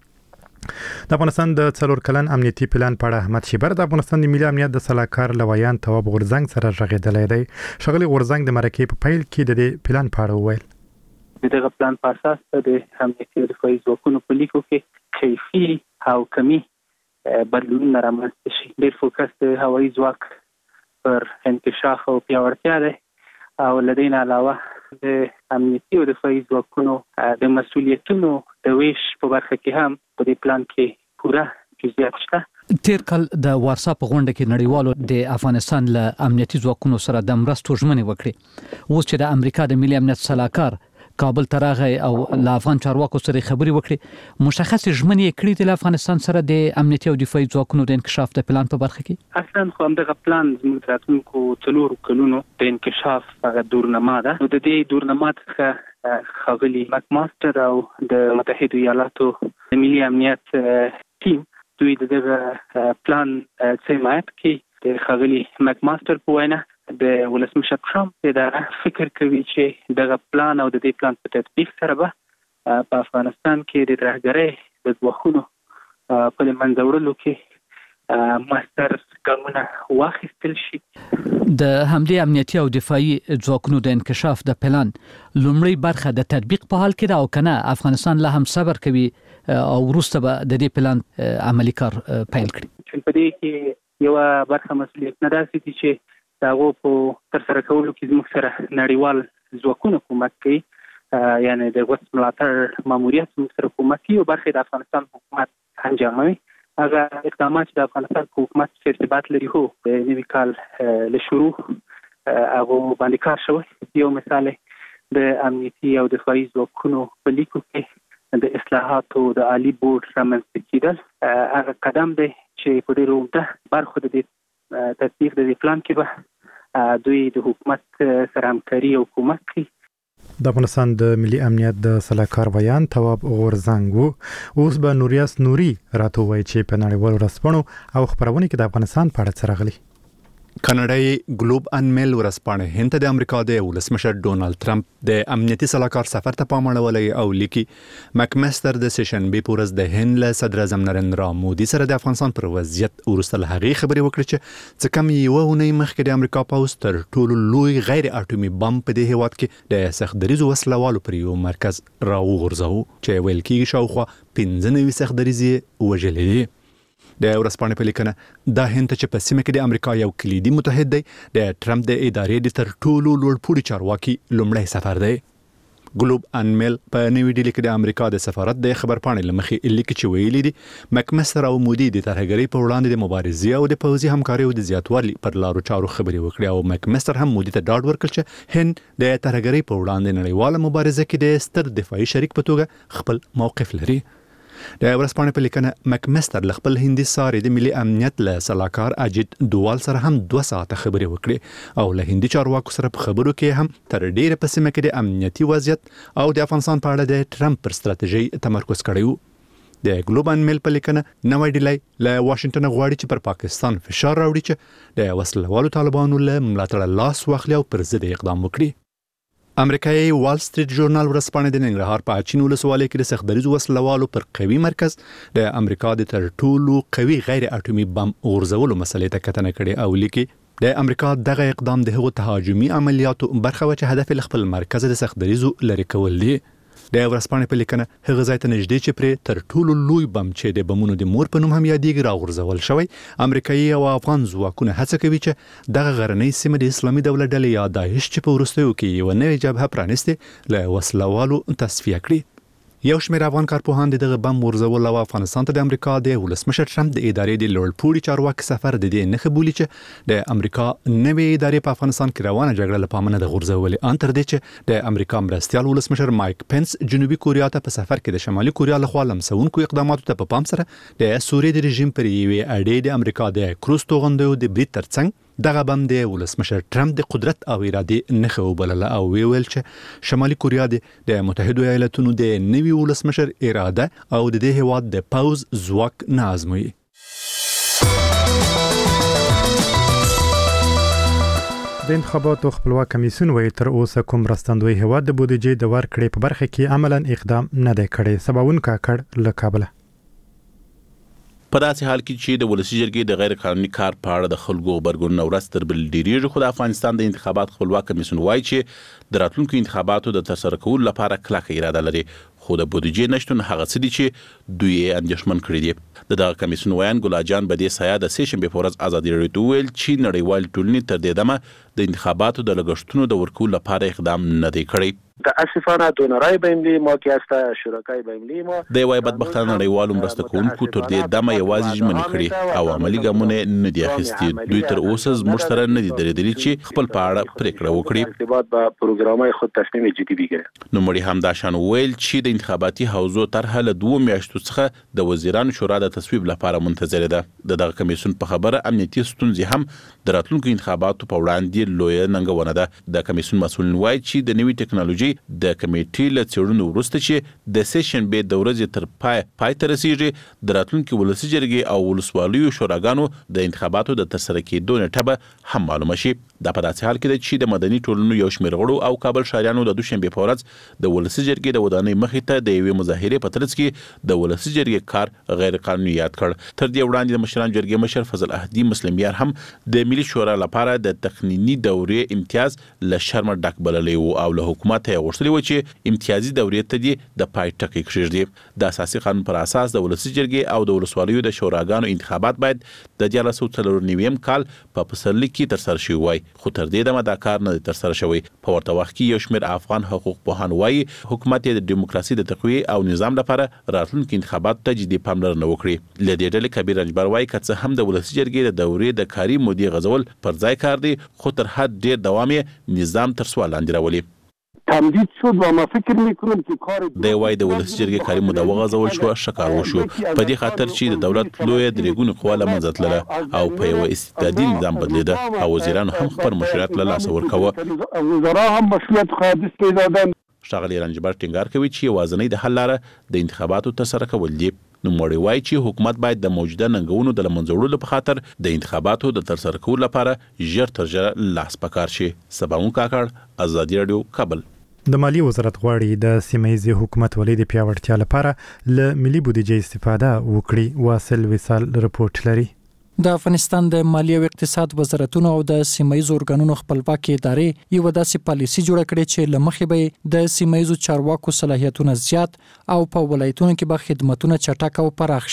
د افغانستان د څلور کلن امنیتي پلان په اړه احمد شیبر د افغانستان د ملي امنیت د سلاکار لویان تواب غورزنګ سره غږېدلی دی. شغلی غورزنګ د مرکې په پیل کې د دې پلان په اړه وویل. د دغه پلان په اساس د امنیتي او دفاعي ځواکونو په لیکو کې کیفي او کمی بدلونونه رامنځته شي. ډېر فوکس د هوایي ځواک پر انکشاف او پیاوړتیا دی او له دې نه علاوه د امنیتي او دفاعي ځواکونو د مسؤلیتونو د ویش په برخه کې هم په دې پلان کې پوره جزئیات شته. تیر کال د وارسا په غونډه کې نړیوالو د افغانستان له امنیتي ځواکونو سره د مرستو ژمنې وکړې. اوس چې د امریکا د ملي امنیت سلاکار کابل ترغه او له افغان چارواکو سره خبري وکړي، مشخص ژمنې کړې د افغانستان سره د امنیتي او دفاعي ځواکونو د انکشاف د پلان په برخه کې. اصلا خو همدغه پلان زموږ راتلونکو څلورو کلونو د انکشاف هغه دورنما ده. نو د دې دورنما څخه ښاغلي ماک ماستر او د متحده ایالاتو د ملي امنیت ټیم دوی دغه پلان حمایت کوي. د ښاغلي ماک ماستر په وینا د ولسمشر ټرمپ دا فکر کوي چې دغه پلان او د دې پلان په تطبیق سره به په افغانستان کې د ترهګرۍ د ځواکونو په منځ وړلو کې ماستر ګامونه واخیستل شي. د همدې امنیتي او دفاعي ځواکونو د انکشاف د پلان لومړی برخه د تطبیق په حال کې ده او کنه افغانستان له هم صبر کوي او وروسته به د دې پلان عملی کار پیل کړي. په دې کې یو برخه مسؤلیت نه داسې دي چې داغو په تر سره کولو کې زموږ سره نړیوال ځواکونه کومک کوي، یعنی د غوث ملاتړ ماموریت زموږ سره کومک کوي او برخه د افغانستان حکومت انجاموي. هغه اقدامات چې د افغانستان حکومت سره ارتباط لري هو د نوي کال له شروع هغه باندې کار شوی. یو مثال د امنیتي او دفاعي ځواکونو په لیکو کې د اصلاحاتو د عالی بورډ رامنځته کېدل هغه قدم دی چې په ډېرو عمده برخو د تطبیق د دې پلان کې به دوی د حکومت سره همکاري او کومک کوي. د افغانستان د ملي امنیت د سلاکار بیان تواب غورزنګ وو. اوس به نوریاس نوري راته وایي چې په نړیوالو رسنیو او خبرونه کې د افغانستان په اړه څه راغلي. کاناډایي ګلوب ان میل ورسپانه هند د امریکا د ولسمشر ډونالد ټرمپ د امنیتي سلاکار سفر ته پام اړولی او لیکي ماک ماستر د سیشن بي پورز د هند له صدر اعظم نریندرا مودي سره د افغانستان پر وضعیت ورسته له هغې خبرې وکړې چې څه کم یوه اونۍ مخکې د امریکا پوځ تر ټولو لوی غیر اټومي بم په دې هیواد کې د سختدریزو وسلوالو پر یو مرکز راوغورځاوه چې ویل کېږي شاوخوا پنځه نوي سختدریز یې وژلي دي. د ورځپاڼې په لیکنه دا هند چې په سیمه کې د امریکا یو کلیدي متحد دی د ټرمپ د ادارې د تر ټولو لوړ پوړي چارواکي لومړی سفر دی. ګلوب ان میل په نوې ډیلي کې د امریکا د سفارت د خبرپاڼې لمخې لیکي چې ویلي دي ماک ماستر او مودي د ترهګرۍ په وړاندې د مبارزې او د پوځي همکاریو د زیاتوالي پر لارو چارو خبرې وکړي او ماک ماستر هم مودي ته ډاډ ورکړ چې هند د ترهګرۍ په وړاندې نړیواله مبارزه کې د ستر دفاعي شریک په توګه خپل موقف لري. د ورسپانې په لیکنه مکمستر ل خپل هندي ساري د ملي امنیت له سلاکار اجیت دوال سره هم دوه ساعته خبرې وکړي او له هندي چارواکو سره په خبرو کې هم تر ډیره په سیمه کې د امنیتي وضعیت او د افغانستان په اړه د ټرمپ پر ستراتیژي تمرکز کړی و. د ګلوب ان میل په لیکنه نوې ډیلی له واشنگټن غواړي چې پر پاکستان فشار راوړي چې د وسلوالو طالبانو له ملاتړ لاس واخلي او پر ضد اقدام وکړي. امریکایي وال سټریټ ژورنال ورسپانې د ننګرهار په اچین ولسوالۍ کې د سختدریزو وسلوالو پر قوي مرکز د امریکا د تر ټولو قوي غیر اټومي بم غورځولو مسلې ته کتنه کړې او لیکي د امریکا دغه اقدام د هغو تهاجمي عملیاتو برخه و چې هدف خپل مرکز د سختدریزو لري کول دي. د ورسپانې په لیکنه هغه ځای ته نږدې چې پرې تر ټولو لوی بم چې د بمونو د مور په نوم هم یادېږي راغورځول شوی، امریکایي او افغان ځواکونه هڅه کوي چې دغه غرنۍ سیمه د اسلامي دولت ډلې یا داعش چې په وروستیو کې یوه نوې جبهه پرانیستې له وسلوالو تصفیه کړي. یو شمېر افغان کارپوهان دغه بم ورزول او افغانستان ته د امریکا د ولسمشر ټرمپ د ادارې د لوړپوړي چارواکي سفر د دې نښه بولي چې د امریکا نوې ادارې په افغانستان کې روانه جګړه له پامه نه ده غورځولې، ان تر دې چې د امریکا مرستیال ولسمشر مایک پنس جنوبي کوریا ته په سفر کې د شمالي کوریا لخوا لمسونکو اقداماتو ته په پام سره د سوریې د رژیم پر یوې اډې د امریکا د کروز توغندیو د برید ترڅنګ دغه بم د ولسمشر ټرمپ د قدرت او ارادې نښه وبلله او ویل چې شمالي کوریا د متحده ایالاتونو د نوي ولسمشر اراده او د دې هیواد د پوز ځواک نه ازموي. د انتخاباتو خپلواک کمیسیون وایي تر اوسه کوم مرستندوی هیواد د بودیجې د ورکړې په برخه کې عملاً اقدام نه دی کړی. سباوون کاکړ له کابله. په داسې حال کې چې د ولسی جرګې د غیر قانوني کار په اړه د خلکو غبرګون ورځ تر بل ډیریږي، خو د افغانستان د انتخابات خپلواک کمیسیون وایي چې د راتلونکو انتخاباتو د ترسره کولو لپاره کلکه اراده لري، خو د بودیجې نشتون هغه څه دي چې دوی یې اندېښمن کړي دي. د دغه کمیسیون ویان ګلاجان بدی سایا د سې شنبې په ورځ ازادي راډیو ته وویل چې نړیوال ټولنې تر دې دمه د انتخاباتو د لګښتونو د ورکولو لپاره اقدام نه دی کړی. متاسفانه دونرای بایملی ما که است شرکای بایملی ما د وای بدبختانه نړیوالو مرسته کوونکو تر دې دمه یوازې ژمنې کړي او عملي ګامونه نه دي اخیستي. دوی تر اوسه زموږ سره نه دي درېدلي چې خپل په اړه پریکړه وکړي. ارتباط با پروګرامای خود تصمیم جدي بگیره. نو مړي هم دا شان ویل چې د انتخاباتي حوزو طرحه له دوه میاشتو څخه د وزیرانو شورا د تصویب لپاره منتظره ده. د دغه کمیسیون په خبره امنیتي ستونزې هم د راتلونکو انتخاباتو په وړاندې لویه ننګونه ده. د کمیسیون مسؤل وایي چې د نوي ټکنالوژي د کمیټې له څېړنو وروسته چې د سې شنبې د ورځې تر پای پای ته رسیږي د راتلونکي ولسي جرګې او ولسوالیو شوراګانو د انتخاباتو د ترسره کېدو نیټه به هم معلومه شي. دا په داسې حال کې ده چې د مدني ټولنو یو شمېر غړو او کابل ښاریانو د دوشنبې په ورځ د ولسي جرګې د ودانۍ مخې ته د یوې مظاهرې په ترڅ کې د ولسي جرګې کار غیر قانوني یاد کړ. تر دې وړاندې د مشران جرګې مشر فضل احدي مسلم یار هم د ملي شورا لپاره د تقنیني دورې امتیاز له شرمه ډک بللی و او له حکومت یې غوښتلي و چې امتیازي دورې ته دې د پای ټکی کېږدي. د اساسي قانون پر اساس د ولسي جرګې او د ولسوالیو د شوراګانو انتخابات باید د دیارلس سوه څلور نوي کال په پسرلي کې ترسره شوی وای، خو تر دې دمه دا کار نه دی ترسره شوی. په ورته وخت کې یو شمېر افغان حقوق پوهان وایي حکومت یې د دیموکراسي د تقویې او نظام لپاره راتلونکي انتخاباتو ته جدي پاملرنه وکړي. له دې ډلې کبیر رنجبر وایي که څه هم د ولسي جرګې د دورې د کاري مودې غځول پر ځای کار دی، خو تر حد ډېر دوام یې نظام تر سوال لاندې راولي. تمدید شد و ما فکر میکنم که کار دی وای د ولسي جرګې کاري موده وغځول شو، شکار وشو په دې خاطر چې د دولت لویه درېګونې قوا له منځه تلله او په یو استبدادي نظام بدلیده او وزیرانو هم خپل مشروعیت له لاسه ورکوه. وزرا هم مشروعیت خالص پیدا دادن. ښاغلی رنجبر ټینګار کوي چې یوازینۍ د حل لاره د انتخاباتو ترسره کول دي. نو مړی وایي چې حکومت باید د موجوده ننګونو د له منځه وړلو په خاطر د انتخاباتو د ترسره کولو لپاره ژر تر ژره لاس په کار شي. سباوون کاکړ، ازادي راډیو، کابل. د مالیې وزارت غواړي د سیمه‌ییزې حکومتولۍ د پیاوړتیا لپاره له ملي بودیجې استفاده وکړي. واصل وصال رپورټ لري. د افغانستان د مالیې او اقتصاد وزارتونو او د سیمه‌ییزو ارګانونو خپلواکي ادارې یو داسې پالیسي جوړه کړې چې له مخې به د سیمه‌ییزو چارواکو صلاحیتونه زیات او په ولایتونو کې به خدماتونه چټک او پراخ شي.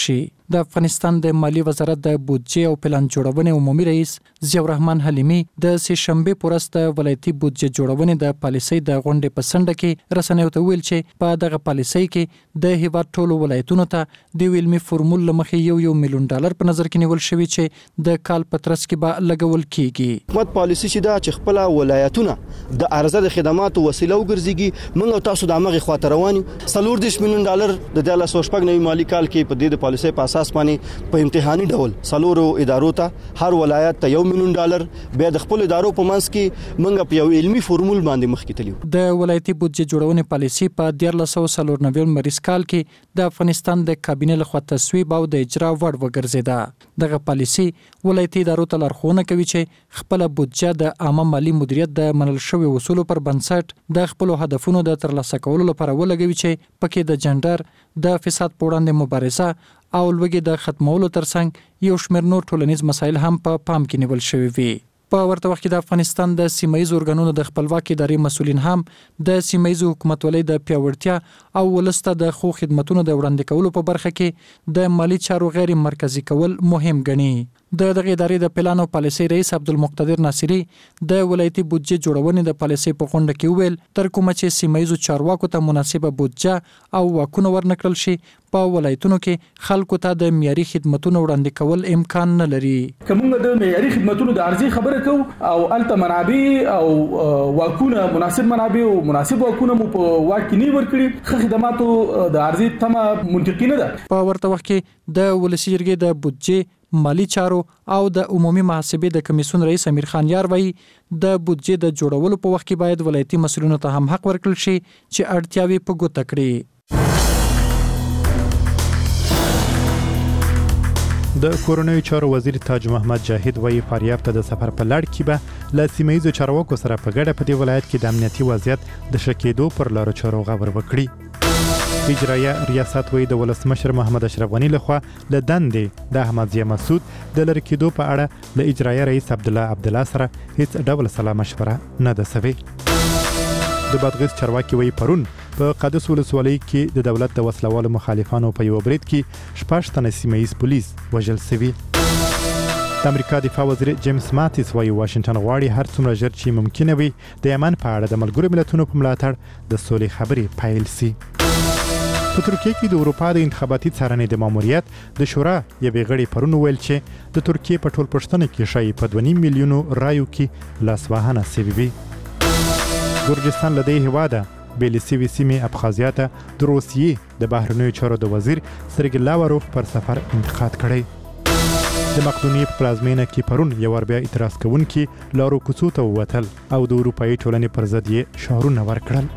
د افغانستان د مالی وزارت د بودجه او پلان جوړونې عمومي رئیس ضیاء الرحمن حلیمي د سه شنبه پورس د ولایتي بودجه جوړونې د پالیسۍ د غونډې په سنډه کې رسنیو ته ویل چې په دغه پالیسۍ کې د هیواد ټولو ولایتونو ته د علمي فورمول لمخې یو یو میلیون ډالر په نظر کې نیول شوی چې د کال په ترڅ کې به لګول کیږي. حکومت پالیسي چې دا چې خپل ولایتونه د ارزه د خدماتو وسیله وګرځيږي موږ تاسو د امغه خاطر رواني څلور دیش میلیون ډالر د دله سوشپګ نوي مالی کال کې په دې پالیسي په اساس باندې په امتحاني ډول څلور ادارو ته هر ولایت ته یو میلیون ډالر به د خپل ادارو په منځ کې موږ په یو علمي فورمول باندې مخ کې تلو. د ولایتي بودجه جوړونې پالیسي په دیارلس سوه څلور نوي مریض کال کې د افغانستان د کابینې لخوا تصویب او د اجرا وړ وګرځیده. دغه پالیسي ولایتي ادارو ته لارښوونه کوي چې خپل بودجه د عامه مالی مدیریت د منل شوی اصولو پر بنسټ د خپل هدفونو د ترلاسه کولو لپاره ولګوي چې پکې د جندر د فساد په وړاندې مبارزه او لوګي د ختمولو ترڅنګ یو شمېر نور ټولنیز مسایل هم په پا پام کې نیول شوی وي. په ورته وخت کې د افغانستان د سیمایي ارګانونو د خپلواکي ادارې مسولین هم د سیمایي حکومتولۍ د پیاوړتیا او ولسته د خو خدماتونو د وړاندې کولو په برخه کې د مالی چارو غیر مرکزی کول مهم ګڼي. د دغه ادارې د پلان او پالیسۍ رئیس عبدالمقتدر ناصری د ولایتي بودجه جوړونې د پالیسۍ په غونډه کې ویل تر کومه چې سیمایي چارواکو ته مناسبه بودجه او واکونه ورنکړل شي په ولایتونو کې خلکو ته د معیاري خدماتونو وړاندې کول امکان نه لري. کومه د معیاري خدماتونو د ارزي خبره کو او الته منابع او واکونه مناسب منابع او مناسب واکونه مو په واکینی ورکړي خدماتو د ارزي تمه منطقي نه ده. په ورته وخت کې د ولسی جرګې د بودجه مالی چارو او د عمومي محاسبې د کمیسیون رئیس امیر خان یار وایي د بودجه د جوړولو په وخت کې باید ولایتي مسؤلینو ته هم حق ورکړل شي چې اړتیاوې په ګوته کړي. د کورنیو چارو وزیر تاج محمد جاهد وایي فاریاب ته د سفر په لړ کې به له سیمه ییزو چارواکو سره په ګډه په دې ولایت کې د امنیتي وضعیت د ښه کېدو پر لارو چارو خبر وکړي. اجرایه ریاست وایي د ولسمشر محمد اشرف غني لخوا له دندې د احمد ضیاء مسعود د لرې کېدو په اړه له اجرایه رئیس عبدالله عبدالله سره هیڅ ډول سلا مشوره نه ده سوې. د بادغیس چارواکي وایي پرون په قادس ولسوالۍ کې د دولت د وسلوالو مخالفانو په یو برید کې شپږ تنه سیمه ییز پولیس وژل سوي. د امریکا دفاع وزیر جیمز ماتیس وایي واشنګټن غواړي هر څومره ژر چې ممکنه وي د یمن په اړه د ملګرو ملتونو په ملاتړ د سولې خبرې پیل سي. په ترکیه کې د اروپا د انتخاباتي څارنې د ماموریت د شورا یوې غړي پرون ویل چې د ترکیه په ټول پښتنه کې شای په دوه نیم میلیونو رایو کې لاسوهنه سوي وي. ګرجستان له دې هیواده بیلې سوي سیمې ابخازیا ته د روسیې د بهرنیو چارو د وزیر سرګی لاوروف پر سفر انتقاد کړی. د مقدونیې په پلازمینه کې پرون یو ور بیا اعتراض کوونکي لارو کوڅو ته ووتل او د اروپایي ټولنې پر ضد یې شعارونه ورکړل.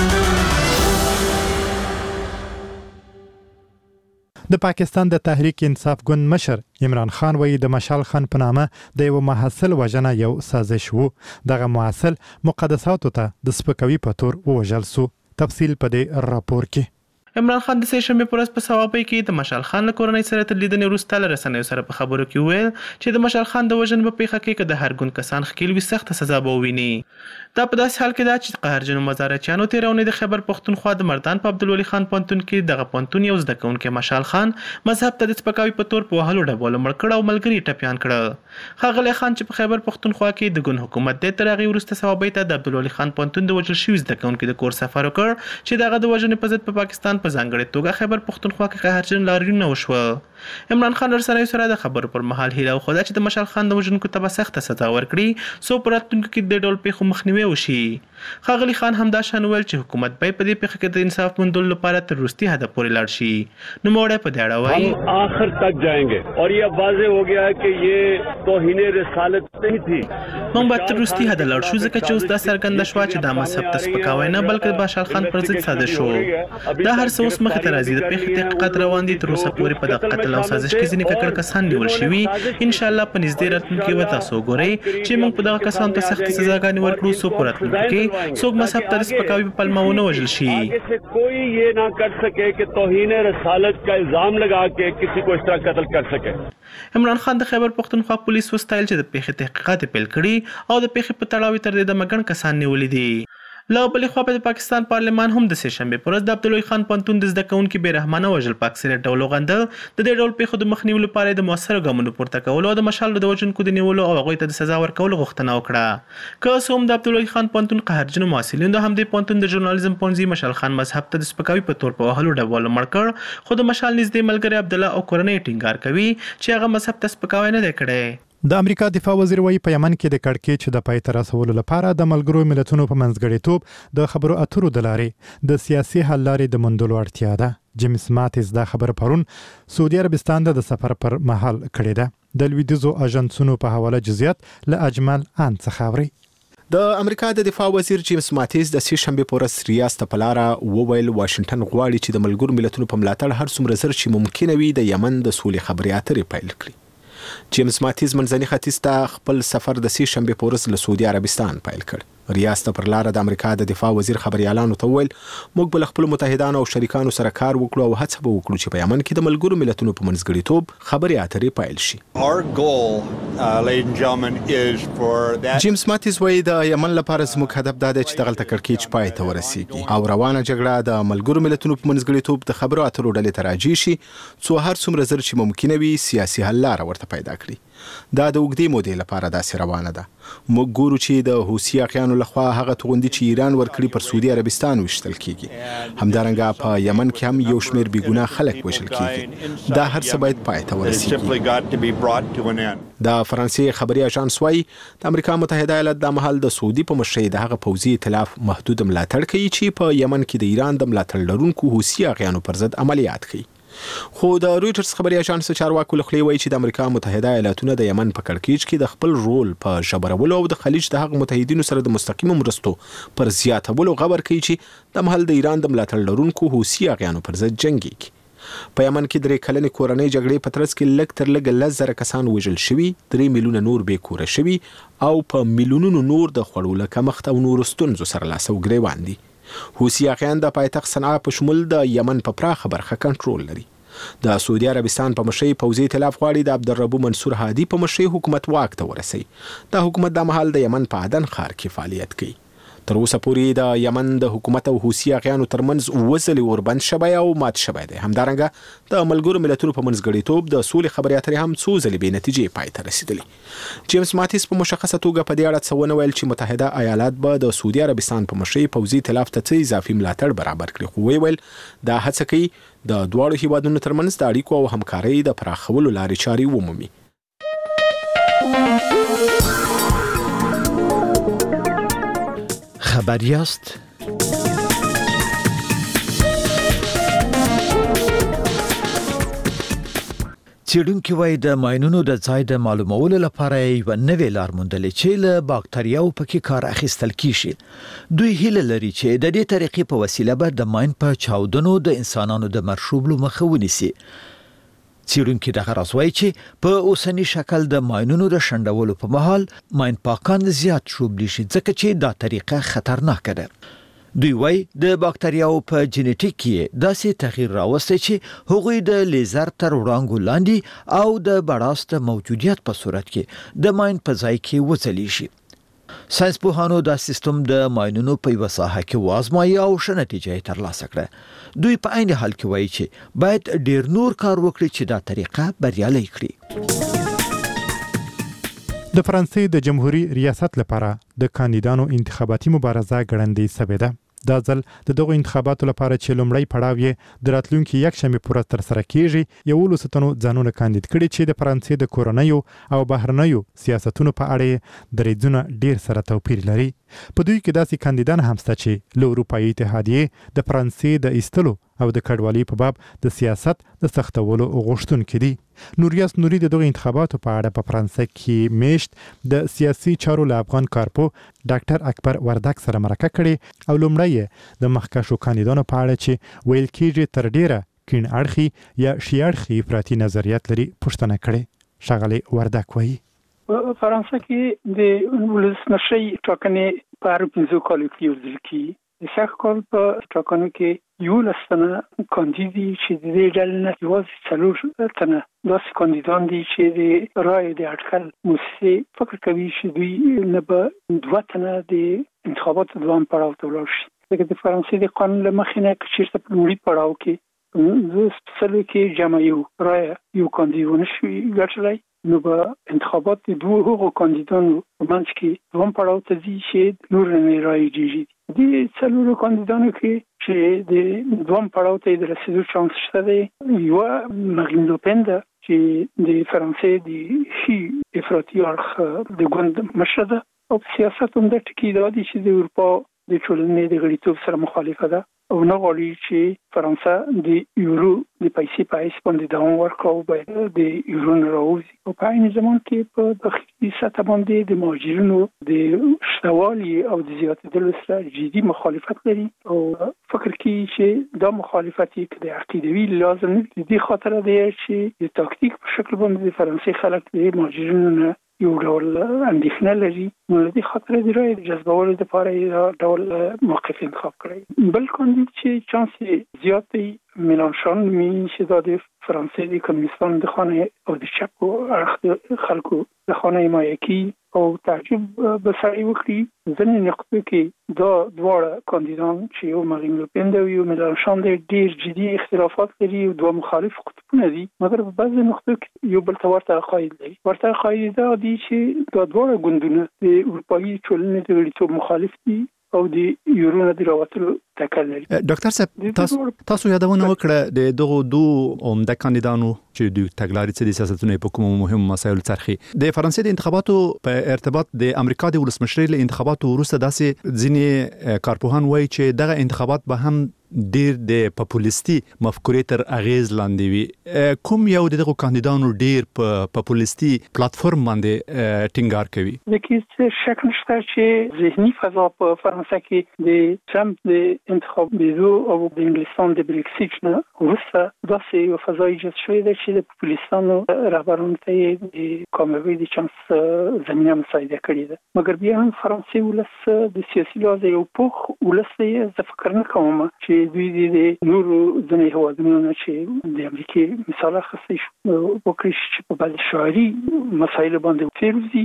د پاکستان د تحریک انصاف ګوند مشر عمران خان وایي د مشال خان په نامه د یو محصل وژنه یو سازش وو. دغه محصل مقدساتو ته د سپکوي په تور ووژل سو. تفصیل په دې راپور کې. عمران خان د سه شنبه پر ورځ په سوابۍ کې د مشال خان له کورنۍ سره تر لیدنې وروسته له رسنیو سره په خبرو کې وویل چې د مشال خان د وژنې په پیښه کې که د هر ګوند کسان ښکیل وي سخته سزا به وویني. دا په داسې حال کې ده چې قهرجنو مزارچیانو تېره اونۍ د خیبر پښتونخوا د مردان په عبدالولي خان پوهنتون کې دغه پوهنتون یو زده کوونکی مشال خان مذهب ته د سپکاوي په تور په وهلو ډبولو مړ کړ او ملګري ټپیان کړه. ښاغلی خان چې په خیبر پښتونخوا کې د ګوند حکومت دی تر هغې وروسته سوابۍ ته د عبدالولي خان پوهنتون د وژل شوي زده کوونکي د کور سفر وکړ چې د هغه د وژنې په ضد په پاکستان په ځانګړې توګه خیبر پښتونخوا کې قهرجن لاریونونه وشوه. عمران خان رسنیو سره د خبرو پر مهال هیله وښوده چې د مشال خان د وژونکو ته به سخته سزا ورکړي څو په راتلونکي کې د ډول پیښو مخنیوی وشي. ښاغلي خان همدا شان ویل چې حکومت به په دې پیښه کې د انصاف موندلو لپاره تر وروستي حده پورې لاړ شي. نوموړی په دې اړه وایي हम आखिर तक जाएंगे और ये वाज़ेह हो गया है कि ये तौहीन रसालत नहीं थी. موږ به تر وروستي حده لاړ شو ځکه چې اوس دا څرګنده شوه چې دا مذهب ته سپکاوی نه بلکې د مشال خان پر ضد سازش شو. دا هر څه اوس مخې ته راځي. د پیښې تحقیقات روان دي. تر اوسه پورې په دغه قتل او سازش کې ځینې ککړ کسان نیول شوي. انشاءالله په نږدې راتلونکي کې به تاسو وګورئ چې موږ په دغه کسانو ته سختې سزاګانې ورکړو څو په راتلونکي کې څوک مذهب ته د سپکاوي په پلمه ونه وژل شي. کوئی یہ نہ کر سکے کہ توہین رسالت کا الزام لگا کے کسی کو اس طرح قتل کر سکے. عمران خان د خیبر پښتونخوا پولیس وستایل چې د پیښې تحقیقات پیل کړي او د پیښې په تړاو تر دې د مګن کسان نیولې دي. له بلې خوا په پاکستان پارلمان هم د سه شنبې پر ورځ د عبدالوي خان پوهنتون د زده کوونکي بې رحمانه وژل په اکثریت ډول وغندل. د دې ډول پیښو د مخنیوي لپاره د مؤثرو ګامونو پورته کولو او د مشال د وژونکو د نیولو او هغوی ته د سزا ورکولو غوښتنه وکړه. که څه هم د عبدالوي خان پوهنتون قهرجنو محصلینو د همدې پوهنتون د ژورنالیزم پوهنځي مشال خان مذهب ته د سپکاوي په تور په وهلو ډبولو مړ کړ، خو د مشال نږدې ملګری عبدالله او کورنۍ ټینګار کوي چې هغه مذهب ته سپکاوی نه دی کړی. د امریکا دفاع وزیر وایي په یمن کې د کړکېچ د پای ته رسولو لپاره د ملګرو ملتونو په منځګړیتوب د خبرو اترو د لارې د سیاسي حل لارې د موندلو اړتیا ده. جیمز ماتیس دا خبر پرون سعودي عربستان د سفر پر مهال کړې ده. د لویدیځو اژانسونو په حواله جزئیات له اجمل ان څخه اوري. د امریکا د دفاع وزیر جیمز ماتیس د سه شنبې په ورځ ریاست په لاره وویل واشنگټن غواړي چې د ملګرو ملتونو په ملاتړ هر څومره زر چې ممکن وي د یمن د سولې خبرې اترې پیل کړي. جیمز ماتیز منځني ختیځ ته خپل سفر د سه شنبې په ورځ له سعودي عربستان پیل کړ. ریاست پر لاره د امریکا د دفاع وزیر خبريالانو ته وویل موږ بل خپل متحدانو او شریکانو سره کار وکړو او هڅه به وکړو چې په یمن کې د ملګرو ملتونو په منځګړیتوب خبرې اترې پیل شي. Our goal, uh, ladies and gentlemen, is for that جیمز ماتیز وایي د یمن لپاره زموږ هدف دا دی چې دغه کړکېچ پای ته ورسیږي او روانه جګړه د ملګرو ملتونو په منځګړیتوب د خبرو اترو ډلې ته راځي شي څو هر څومره زر چې ممکن وي سیاسي حل لاره ورته پیدا کړي. دا د وګړي مودې لپاره داسې روانه ده. موږ ګورو چې د حوثي اخیانو لخوا هغه توغندي چې ایران ورکړي پر سعودي عربستان وشتل کیږي. همدارنګه په یمن کې هم یو شمېر بېګناه خلک وژل کیږي. دا هر څه باید پای ته ورسیږي. د فرانسې خبري اژانس وايي د امریکا متحده ایالات د مهال د سعودي په مشرۍ د هغه پوځي ائتلاف محدود ملاتړ کوي چې په یمن کې د ایران د ملاتړ لرونکو حوثي اخیانو پر ضد عملیات کوي. خو د رويټرز خبري اژانس چارواکو لخوا وایي چې د امریکا متحده ایالاتونه د یمن په کړکېچ کې د خپل رول په ژبرولو او د خلیج د هغو متحدینو سره د مستقیم مرستو پر زیاتولو غبر کوي چې د محل د ایران د ملاتړ لرونکو حوثي اغیانو پر ضد جنګيږي. په یمن کې درې کلنې کورنۍ جګړې په ترڅ کې لږ تر لږه لس زره کسان وژل شوي، درې میلیونه نور بې کوره شوي او په میلیونونو نور د خوړو له کمښت او نورو ستونزو سره لاس او ګریوان دي. حوثي اغیان د پایتخت صنعا په شمول د یمن په پراخه برخه کنټرول لري. د سعودي عربستان په مشرۍ پوځي ائتلاف غواړي د عبدالربو منصور هادي په مشرۍ حکومت واک ته ورسي. دا حکومت د مهال د یمن په عدن ښار کې فعالیت کوي. تر اوسه پورې د یمن د حکومت او حوثي اغیانو ترمنځ اووه ځلې اوربند شوی او مات شوی دی. همدارنګه د ملګرو ملتونو په منځګړیتوب د سولې خبرې اترې هم څو ځلې بې نتیجې پای ته رسېدلې. جیمز ماتیس په مشخصه توګه په دې اړه څه ونه ویل چې متحده ایالات به د سعودي عربستان په مشرۍ پوځي ائتلاف ته څه اضافي ملاتړ برابر کړي، خو ویې ویل دا هڅه کوي د دواړو هیوادونو ترمنځ د اړیکو او همکارۍ د پراخولو لارې چارې ومومي. خبر یاست؟ څېړونکي وایي د ماینونو د ځای د معلومولو لپاره یوه نوې لار موندلې چې له باکتریاوو پکې کار اخیستل کیشي. دوی هیله لري چې د دې طریقې په وسیله به د ماین په چاودنو د انسانانو د مرشوبلو مخه ونیسي. څېړونکي دغه راز وایي چې په اوسني شکل د ماینونو د شنډولو په مهال ماین پاکان زیات شوبلی شي ځکه چې دا طریقه خطرناکه ده. دوی وایي د باکتریاوو په جینیټیک کې داسې تغییر راوستی چې هغوی د لیزر تر وړانګو لاندې او د بړاس د موجودیت په صورت کې د ماین په ځای کې وځلی شي. ساینس پوهانو دا سیستم د ماینونو په یوه ساحه کې وازمایي او ښه نتیجه یې ترلاسه کړه. دوی په عین حال کې وایي چې باید ډیر نور کار وکړي چې دا طریقه بریالۍ کړي. د فرانسې د جمهوریت ریاست لپاره د کاندیدانو انتخاباتي مبارزه ګړندۍ شوې ده. دا ځل د دغو انتخاباتو لپاره چې لومړی پړاو یې د راتلونکي یکشنبې په ورځ ترسره کیږي، یولسو تنو ځانونه کاندید کړي چې د فرانسې د کورنیو او بهرنیو سیاستونو په اړه یې دریځونه ډیر سره توپیر لري. په دوی کې داسې کاندیدان هم شته چې له اروپایي اتحادیې د فرانسې د ایستلو او د کډوالۍ په باب د سیاست د سختولو غوښتونکي دي. نوریاس نوري د دغه انتخاباتو په اړه په فرانسه کې میشت د سیاسي چارو له افغان کارپو ډاکټر اکبر وردک سره مرکه کړې او لومړی د مخکښو کاندیدانو په اړه چې ویل کېږي تر ډیره کیڼ اړخي یا شی اړخي افراطي نظریات لري پوښتنه کړې. ښاغلی وردک وایي په فرانسه کې د ولسمشرۍ ټاکنې په هرو پنځو کالو کې یو ځل کېږي. د سږ کال په ټاکنو کې یو لسنه کاندیدي چې د دې ډلې نه یوازې څلور تنه داسې کاندیدان دي چې د رای د اټکل موسسې فکر کوي چې دوی نه به دوه تنه د انتخاباتو دوام پړاو ته ولاړ شي. لکه د فرانسې د قانون له مخې نه که چېرته په لومړي پړاو کې زه سپیڅلو کې جمع یو رای یو کاندید ونه شي ګټلی، نو به انتخابات د دوه هغو کاندیدانو په منځ کې دوام پړاو ته ځي چې نور نه رای ډېرې دي. د څلورو کاندیدانو کې چې د دوام پړاو ته د رسېدو چانس شته دی، یوه مارین لوپن ده چې د فرانسې د ښي افراطي اړخ د ګوند مشره ده، او په سیاست هم دا ټکي دا دي چې د اروپا د ټولنې د غړیتوب سره مخالفه ده او نه غواړي چې فرانسه د یورو د پیسې په حیث باندې دوام ورکړي او باید د یورو نه راوځي. او په عین زمان کې په داخلي سطح باندې د مهاجرینو د شتوالي او د زیاتېدلو سره جدي مخالفت لري او فکر کوي چې دا مخالفت کې د عقیدوي لازم نه دي. د خاطر دی چې د تاکتیک په شکل باندې د فرانسې خلک د مهاجرینو نه یو ډول اندېښنه لري، نو د خاطر دی رای جذبولو لپاره یې ډول موقف انتخاب کړی. بل کاندید چې چانس زیات دی میلانشون می چې دا د فرانسې د کمونستانو د خانه او د چپ اړخ خلکو د خانه حمایه کوي او تعجب به سړی وکړي ځینې نقطو کې دا دواړه کاندیدان چې یو مارین لوپن دی او یو میلانشون دی ډېر جدي اختلافات لري او دوه مخالف قطبونه دي، مګر په بعضې نقطو کې یو بل ته ورته عقاید لري. ورته عقاید دا دي چې دا دواړه ګوندونه د اروپایي ټولنې د غړیتوب مخالف دي او د یورو نه د راوتلو تکل لري. ډاکټر صاحب تاسو تاسو یادونه وکړه د دغه دوه عمده کاندیدانو چې د تګلارې څخه د سیاستونو په کومو مهمو مسایلو څرخي. د فرانسې د انتخاباتو په ارتباط د امریکا د ولسمشرۍ له انتخاباتو وروسته داسې ځینې کارپوهان وایي چې دغه انتخابات به هم ډیر د پاپولیستي مفکورې تر اغیز لاندې وي. کوم یو دغه کاندیدانو ډیر په پاپولیستي پلیټفارم باندې ټینګار کوي؟ لکه شک نشته چې ذهني فضا په فرانسه کې د ټرمپ د انتخاب بیزو او د انګلستان د بریکسیټ نه وروسته داسې یو فضا ایجاد شوې ده چې د پاپولیستانو رهبرانو ته د کامیابۍ د چانس زمینه مساعده کړې ده. مګر بیا هم فرانسې ولس د سیاسي لحاظه یو پوخ ولس دی. زه فکر نه کوم چې دوی د نورو ځینې هېوادونو نه چې د امریکې مثال اخیستی وکړي چې په بعضې شعري مسایلو باندې فیروزي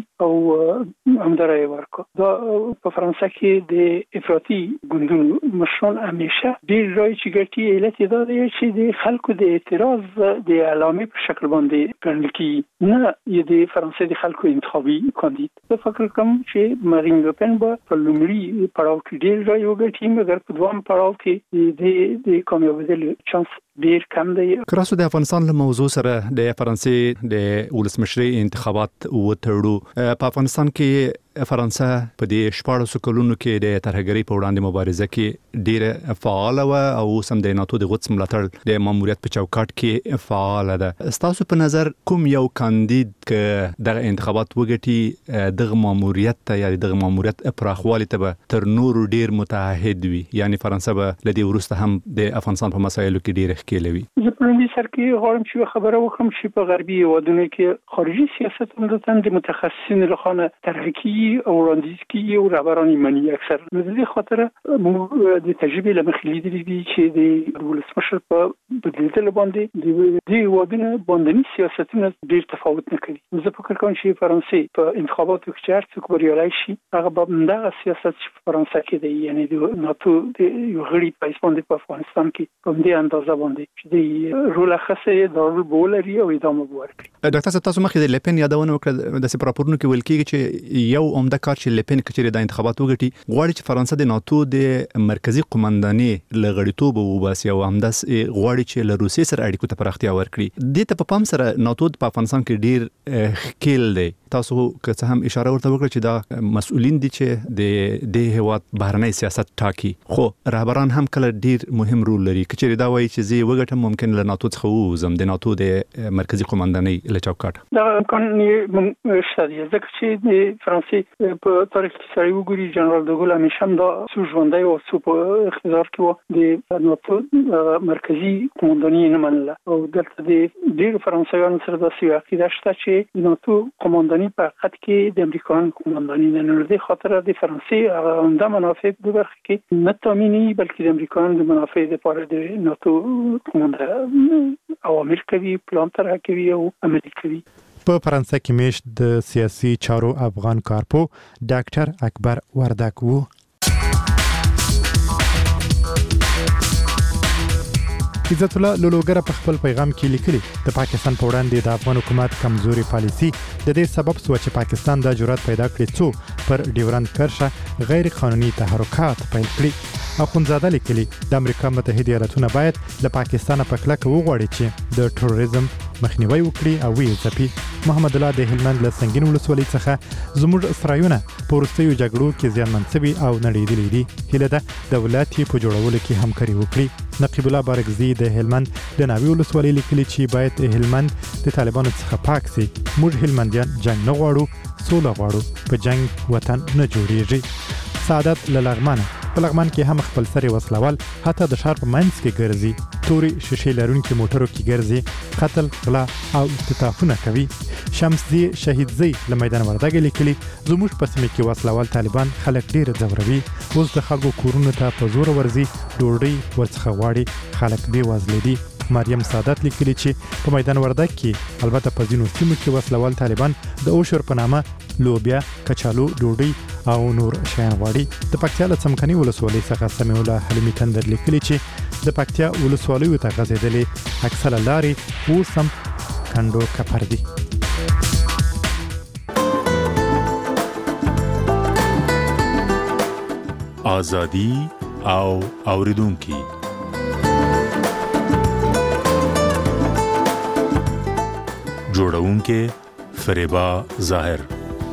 او همدا رایې ورکړه. دا په فرانسه کې د افراطي ګوندونو مشران همیشه ډېر رایې چې ګټي، علت یې دا دی چې د خلکو د اعتراض د علامې په شکل باندې ګڼل کېږي، نه یې د فرانسې د خلکو انتخابي کاندید. زه فکر کوم چې مارین لوپن به په لومړي پړاو کې ډېر رایې وګټي، مګر په دوام پړاو کې د د کامیابیدلو چانس ډیر کم دی. کراسو د افغانستان له موضوع سره د فرانسې د ولسمشرۍ انتخابات وتړو. په افغانستان کې فرانسه په دې شپاړسو کلونو کې د ترهګرۍ په وړاندې مبارزه کې ډیره فعاله و او سم د ناتو د غوڅ ملاتړ د ماموریت په چوکاټ کې فعاله ده. ستاسو په نظر کوم یو کاندید ک دغه انتخابات وګټي دغه ماموریت ته یا دغه ماموریت پراخوالي ته تر نورو ډیر متعهد وي، یعنی فرانسه به لدی ورسته هم د افغانستان په مسایلو کې ډیر ښکیلوي؟ زه په لومړي سر کې غواړم چې خبره وکړم چې په غربي هېوادونو کې خارجي سیاست عمدتاً د متخصصینو لخوا طرح کیږي او وړاندیز کیږي او رهبران یې مني اکثر. نو د دې خاطر موږ د تجربې له مخې لیدلي دي چې د ولسمشر په بدلیدلو باندې د دې هېوادونو باندني سیاستونه ډېر تفاوت نه کوي. زه فکر کوم چې فرانسې په انتخاباتو کې چې هر څوک بریالی شي هغه به همدغه سیاست چې په فرانسه کې دی، یعنی د ناتو د یو غړي په حیث باندې په افغانستان کې په همدې اندازه باندې چې د رول اخیستی دا رول به ولري او ادامه به ورکړي. ډاکټر صاحب تاسو مخکې د لپن یادونه وکړه، داسې په راپورونو کې ویل کېږي چې یو عمده کار چې لپن کچېرې د انتخابات وګټي غواړي چې فرانسه د ناتو د مرکزی قومندانۍ له غړیتوب وباسي او همداس غواړي چې له روسیې سره اړیکو ته پراختیا ورکړي. دې ته په پام سره ناتو په افغانستان کې ډیر ښکیل دی. تاسو که څه هم اشاره ورته وکړه چې دا مسؤلین دي چې د دې هیواد بهرنی سیاست ټاکي، خو رهبران هم کله ډیر مهم رول لري. کچېرې دا وایي چې زه وګټم ممکن له ناتو څخه ووځم د ناتو د مرکزی قومندانۍ له چوکاټ. دا امکان شته دی ځکه چې د فرانسې چې په تاریخ کې سړی وګوري جنرال دوګل همیشه دا سو ژوندۍ او سو په اقتدار کې و د ناتو مرکزی قومانداني نه منله او دلته د ډیر فرانسویانو سره د سیاسي عقیده شته چې د ناتو قومانداني په حقیقت کې د امریکایانو قومانداني نه نه د خاطر د فرانسې عمده منافع په برخه کې نه تامینی بلکې د امریکایانو د منافع لپاره د ناتو قوماندان اوامر کوي پلان طرح کوي او عملي کوي. په فرانسه کې میشت د سیاسي چارو افغان کارپو ډاکټر اکبر وردک وو. عزت الله لولوګر په خپل پیغام کې لیکلي د پاکستان په وړاندې د افغان حکومت کمزوري پالیسي د دې سبب شو چې پاکستان د جرأت پیدا کړی څو پر ډیورند کرښه غیر قانوني تحرکات پیل کړي. اخوندزاده لیکلي د امریکا متحده ایالاتونه باید له پاکستان په کلکه وغواړي چې د تروریزم مخنیوي وکړي او ویې ځپي. محمد الله د هلمند له سنگین ولسوالۍ څخه زموږ سرایونه په وروستیو جګړو کې زیانمن شوي او نړېدلي دي. هیله ده دولت یې په جوړولو کې همکاري وکړي. نقیب الله بارګزي د هلمند د ناوی ولسوالۍ لیکلي چې باید هلمند د طالبانو څخه پاک سي. موږ هلمندیان جنگ نه غواړو، سوله غواړو، په جنگ وطن نه جوړیږي. سعادت لغمانه په لغمان کې هم خپل سره وسلوال حتی د ښار په منځ کې ګرځي، توري شیشې لرونکي موټرو کې ګرځي، قتل، غلا او اختطافونه کوي. شمسزي شهیدزي له میدان وردګ لیکلي زموږ په سیمه کې وسلوال طالبان خلک ډیر ځوروي، اوس د خلکو کورونو ته په زور ورځي، ډوډۍ ورڅخه غواړي، خلک بې وزله دي. مریم سعادت لیکلي چې په میدان وردګ کې البته په ځینو سیمو کې وسلوال طالبان د اوشر په نامه لوبیا، کچالو، ډوډۍ او نور شیان غواړي. د پکتیا له څمکني ولسوالۍ څخه سمیع الله حلیمي تندر لیکلي چې د پکتیا ولسوالیو ته غځېدلې اکثره لارې اوس هم کنډو کپر دي. آزادي او اوریدونکي جوړونکې فریبا ظاهر.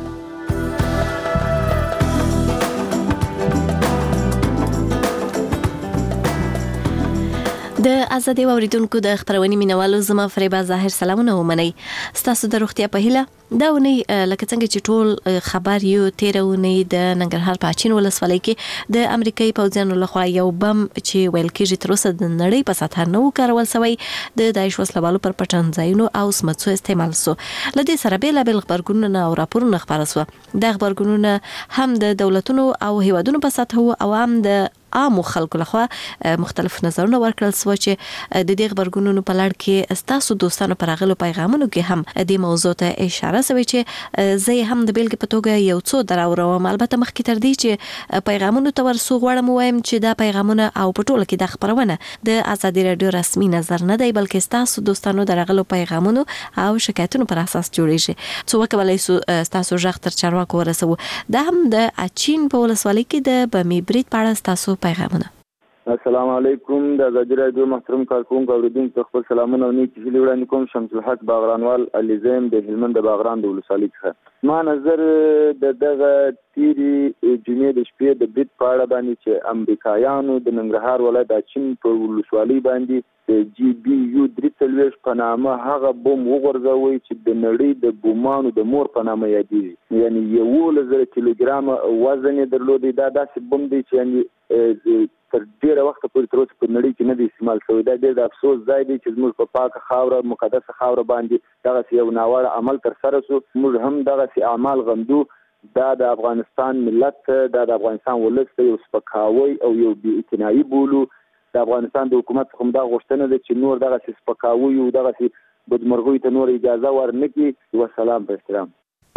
د ازادي اوریدونکو د خبرونې مینوالو زما فریبا ظاهر سلامونه ومنئ. ستاسو د روغتیا په هیله دا ونی لکه څنګه چې ټول خبر یو تیرونی د ننګرهار په اچین ولسوالۍ کې د امریکایي پوځیانو لخوا یو بم چې ویل کېږي تر اوسه د نړۍ په سطح نه کارول شوی د داعش وسلوالو پر پټن ځایونو او سمڅو استعمال سو. لدې سره بیلابل خبرګونونه او راپورونه خبره سو. د خبرګونونه هم د دولتونو او هیوادونو په سطح او هم د عامو خلکو لخوا مختلف نظرونه ورکړل سو چې د دې خبرګونونو په لړ کې ستاسو دوستانو پر غلو پیغامونو کې هم د موضوع ته اشاره سوي چې زه هم د بیلګې په توګه یو څو دراوروم. البته مخکې تر دې چې پیغامونو ته ورسو غواړم وایم چې دا پیغامونه او په ټوله کې د خبرونه د ازادي رادیو رسمي نظر نه دی بلکې ستاسو دوستانو د غلو پیغامونو او شکایتونو پر اساس جوړیږي. څو وکولای سو ستاسو ژغ تر چارواکو ورسو. دا هم د اچین په ولسوالۍ کې د بمی برید په اړه ستاسو پیغامونه. السلام علیکم د ازادي رادیو محترم کارکونکو اوریدونکو خپل سلامونه او نیک هیلې وړاندې کوم. شمس الحق باغرانوال علي زین د هلمند د باغران د ولسوالۍ څخه. ما نظر د دغه تیری جمعې د شپې د برید په اړه باندې چې امریکایانو د ننګرهار ولایت د اچین په ولسوالۍ باندې د جی بي یو درې څلوېښت په نامه هغه بم وغورځوي چې د نړۍ د بومانو د مور په نامه یادېږي، یعنی یولس زره کیلوګرامه وزن یې درلودی. دا داسې بم دی چې یعنی تر ډیره وخت پورې تر اوسه په نړۍ کې نه دی استعمال شوی. دا ډېر د افسوس ځای دی چې زموږ په پاکه خاوره مقدسه خاوره باندې دغسې یو ناوړه عمل ترسره شو. موږ هم دغسې اعمال غندو. دا د افغانستان ملت دا د افغانستان ولس ته یو سپکاوی او یو بې اعتنایي بولو. د افغانستان د حکومت څخه همدا غوښتنه ده چې نور دغسې سپکاوی او دغسې بدمرغیو ته نور اجازه ورنه کړي. وسلام په احترام.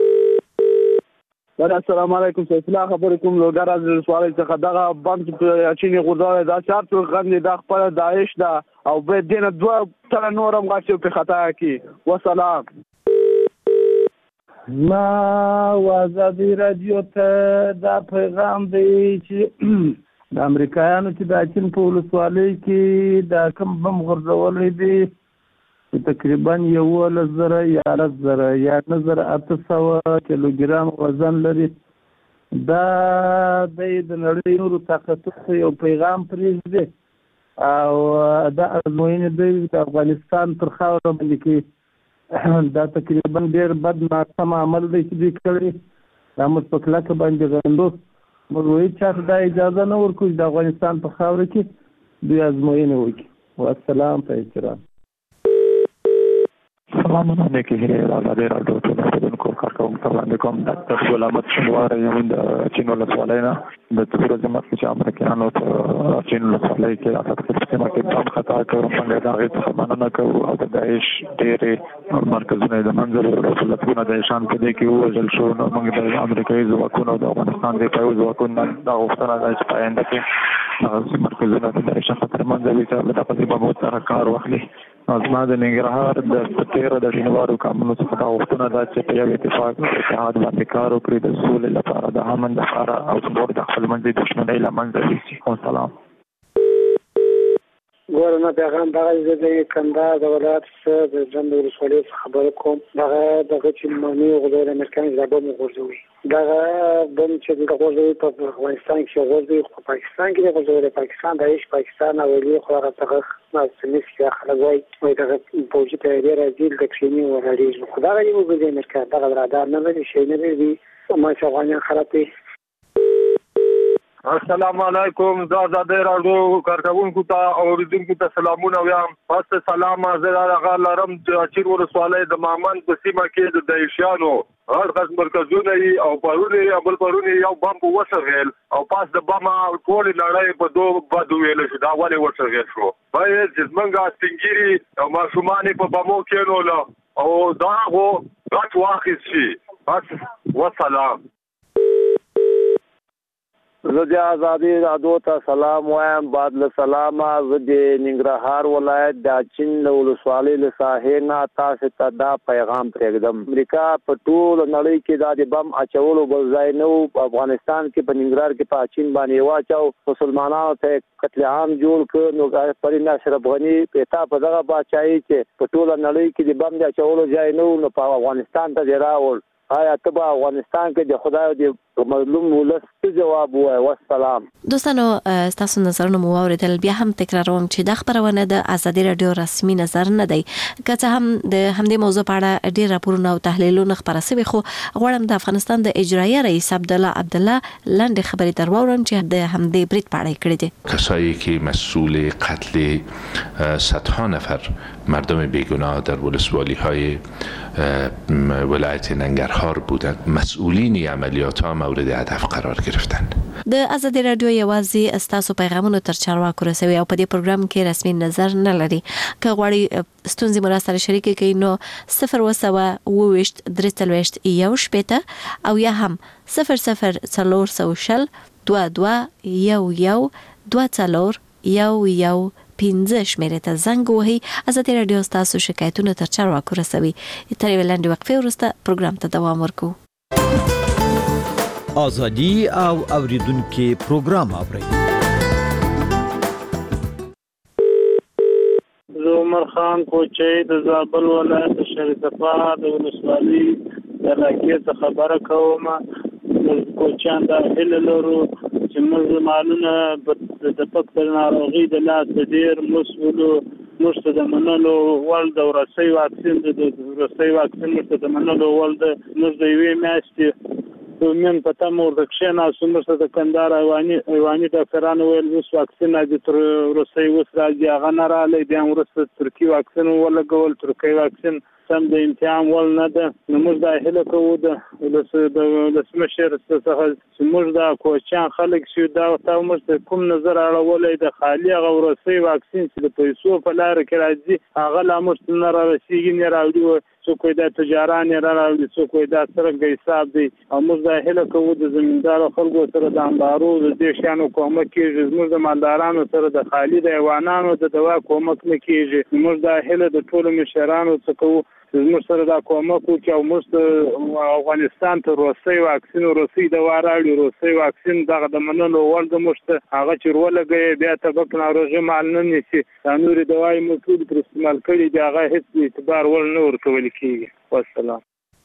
السلام علیکم. سیف الله خبرې کوم لوګر از ولسوالۍ څخه. دغه بم چې په اچین یې غورځولی دا چار څوک غندي دا خپله داعش ده او باید دې نه دوه تنه نور هم غچ پرې خطا کړي. وسلام. ما ازادي رادیو ته دا پیغام دی چې د امریکایانو چې د اچین په ولسوالۍ کې دا کوم بم غورځولی دی تقریبا یولس زره یارس زره یا نه زره اته سوه کیلوګرام وزن لري. دا د نړۍ نورو طاقتونو ته یو پیغام پرېږدي او دا ازموینې دی د افغانستان پر خاوره باندې کې. دا تقریبا ډېر بد ناسم عمل دی چې دوی کړی دا موږ په کلکه باندې غندو. موږ وایو چې دا اجازه نه ورکوو چې د افغانستان په خاوره کې دوی ازموینې وکړي. والسلام په احترام. سلامونه نیکی هیله د ازادي راډیو ټول اوریدونکو کارکوونکو ته وړاندې کوم. ډاکټر ګل احمد شینواری یم د چین ولسوالۍ نه. د تېرو ځمکې چې امریکایانو په چین ولسوالۍ کې اساسي سیمه کې بم خطا کړو، موږ د هغې څخه مننه کوو او د داعش ډېرې مرکزونه یې د منځه وړل، دولتونه د ایشان په دې کې ووژل شو. نو موږ د امریکایي ځواکونو د افغانستان دفاعي ځواکونو دا غوښتنه ده چې په آینده کې هغه مرکزونه د داعش څخه تر منځه وي چې له دغسې بمو سره کار واخلي. زما د ننګرهار د تېرو د شینوارو کامونو څخه دا غوښتنه ده چې په یو اتفاق او اتحاد باندې کار وکړي د سولې لپاره، د امن لپاره او زموږ د خپل منځي دښمنۍ له منځه یوسي. والسلام. ګوره نه پیغام دغه زه د کندهار د ولایت څخه د ژوند ولسوالۍ څخه خبرې کوم. دغه دغه چې ماني غوړي د امریکایانو د بم غورځوي، دغه بم چې د غورځوي په افغانستان کې غورځوي، په پاکستان کې غورځوي. پاکستان د هیڅ پاکستان او ولي خو هغه څنګه ناسمي چې خلک وایي وایي دغه پوجي ته ډېر راځي د کښینی وراري خو دغه یو بل د امریکا دغه رادار نه لري، شي نه لري. ما چې افغانان خرابې. السلام علیکم. د ازادي راډیو کارکوونکو ته او اوریدونکو ته سلامونه وایم. تاسو سلام. زه هغه لرم چې چین ولسوالۍ د مامن په سیمه کې د داعشیانو هر قسم مرکزونه او پرونی بل پرونی یو بم وسغیل او پاس د بم ټول لړۍ په دوه بدو ویل شو. دا ولې وسغیل شو؟ باید چې څنګه سنگيري او ماشومان په بمو کې نو او دا هو غټ واخیس شي. بس والسلام. زه د ازادي راډیو ته سلام وایم. بعد له سلامه زه د ننګرهار ولایت د چین ولسوالۍ له ساحې نه تاسو ته دا پیغام پرېږدم. امریکا په ټول نړۍ کې دا د بم اچولو بل ځای نه و. په افغانستان کې په ننګرهار کې په چین باندې واچو، مسلمانانو ته قتل عام جوړ کړ. نو پرین اشرف غني پتا په دغه باچایي چې په ټول نړۍ کې د بم د اچولو ځای نه و، نو په افغانستان ته راول. آیا ته په افغانستان کې د خدای د مظلوم ولس جواب وای؟ والسلام. دوستانو تاسو نظرونه مو اوریدل. بیا هم تکراروم چې د خبرونه د ازادي رادیو رسمي نظر نه دی، که څه هم د همدې موضوع په اړه ډیر راپورونه او تحلیلونه خبره شوي، خو غواړم د افغانستان د اجرایه رئیس عبدالله عبدالله لاندې خبرې درواورم چې د همدې برید په اړه کړی دي. کسایی که مسئول قتل صدها نفر مردم بیگناه در ولسوالی های ولایت ننګرهار بودند، مسئولین عملیات ها مورد هدف قرار گرفتند. د ازادي رادیو یوازې استاسو پیغامونو تر چارواکو رسوي او په دې پروګرام کې رسمي نظر نه لري. که غواړي ستونزې مو سره شریک کړئ نو صفر وسوه اوويشت درې څلوېښت یو شپېته او یا هم صفر صفر څلور سوه شل دوه دوه یو یو دوه څلور یو یو پنځه شمیرې ته زنګ وهي. ازادي رادیو ستاسو شکایتونه تر چارواکو رسوي. تر یوې لنډې وقفې وروسته پروګرام ته دوام ورکوو. ازادي او اوریدونکو پروګرام اورئ. زه عمر خان کوچي د زابل ولایت شریفه د ولسوالۍ د راکې څخه خبره کوم. کوچیان د هله لرو چې موږ معلومه د پکتل ناروغي د لاس ډیر مسولو مرسته د منلو ول د ورسي واکسین د ورسي واکسین مرسته د منلو ول د موږ د وی میاشتې په من پته مور د کښنا سمرسته د کندهار ایواني ایواني ډاکټرانو ویل اوس واکسین د تر ورسي وس راځي هغه نه را لې د ورسته ترکی واکسین ولګول ترکی واکسین سم د امتحان ول نه ده. نو موږ د هله کوو د لسمشر څخه چې موږ د کوچیان خلک شو دا تاسو موږ کوم نظر اړولې د خالی غورسي واکسین چې د پیسو په لار کې راځي هغه لا موږ نه را رسیږي نه راوړي څوک د تجاران نه راوړي څوک د سرګ حساب دی او موږ د هله کوو د زمیندار خلکو سره د انبارو د دې شانو کومک کیږي. موږ د مالدارانو سره د خالی د ایوانانو د دوا کومک نه کیږي. موږ د هله د ټولو مشرانو څخه زموږ سره دا کومک وکړي او موږ افغانستان ته روسي واکسین روسي د واراړي روسي واکسین دغه د منلو ول د مشته هغه چې ولګي بیا تبک ناروغي مال نه نشي دا نور دوايي موجود پر استعمال کړي دا هغه هیڅ اعتبار ول نه ورکول کیږي. والسلام.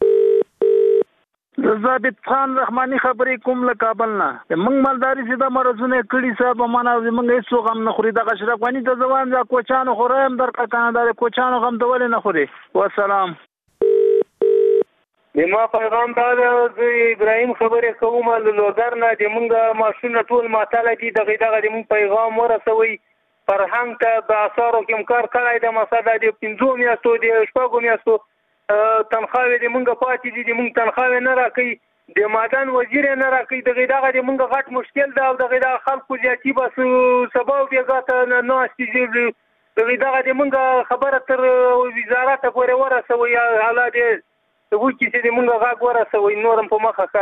ضابط خان رحماني خبرې کوم له کابل نه. موږ مالداري سي د مرزونه کړي صاحب معنا موږ هیڅ غم نه خوري د اشرف غني د ځوان د کوچانو خورم در کانه د کوچانو غم د ول نه خوري. والسلام. د ما پیغام دا د ابراهیم خبرې کوم له لوګر نه د مونږ ماشونه ټول ماتاله دي دغه دغه د مونږ پیغام ورسوي فرهنګ ته په اثارو کې مکار کړای د مساله د پنځو میاشتو د شپږو میاشتو تنخواوې د مونږ پاتې دي د مونږ تنخواوې نه راکوي د مادن وزیر نه راکوي دغه دغه د مونږ غټ مشکل ده او دغه دغه خلکو زیاتی بس سبا بیګا ته نه استیږي دغه دغه د مونږ خبره تر وزارت پورې ورسوي حالا د وو کې چې موږ غاګ ورسوي نورم په مخه کا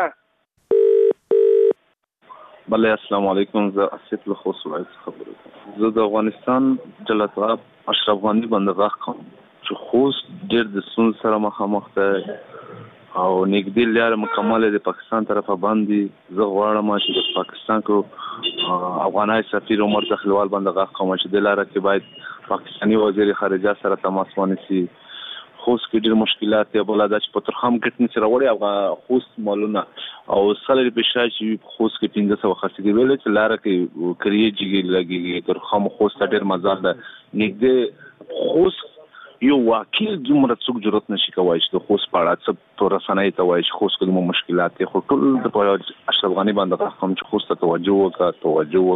بله السلام علیکم زه اسید له خوست ولایت خبرې کوم زه د افغانستان جلال طلب اشرف غنی باندې غاښ کوم چې خوست ډېر د ستونزو سره مخامخ دی او نږدې لاره مکمل د پاکستان طرفه باندې زه غواړم چې د پاکستان کو افغانای سفیر عمر زخلوال باندې غاښ کوم چې د لاره کې باید پاکستاني وزیر خارجه سره تماس ونیسي خوست کې ډېر مشکلات دی بل دا چې په ترخم کې نشي راوړي او خوست مالونه او سلری په شای چې خوست کې پنځه سوه خرڅېږي ویل چې لاره کې کریږي لګي ترخم خوست ډېر مزال ده نږدې خوست یو واقعي دومره څوک جرأت نشي کوي چې د خوست په اړه څه په رسنۍ ته وایي چې خوست کې کوم مشکلات دي خو ټول د اشرف غني باندې کوم چې خوست ته توجه وکړه توجه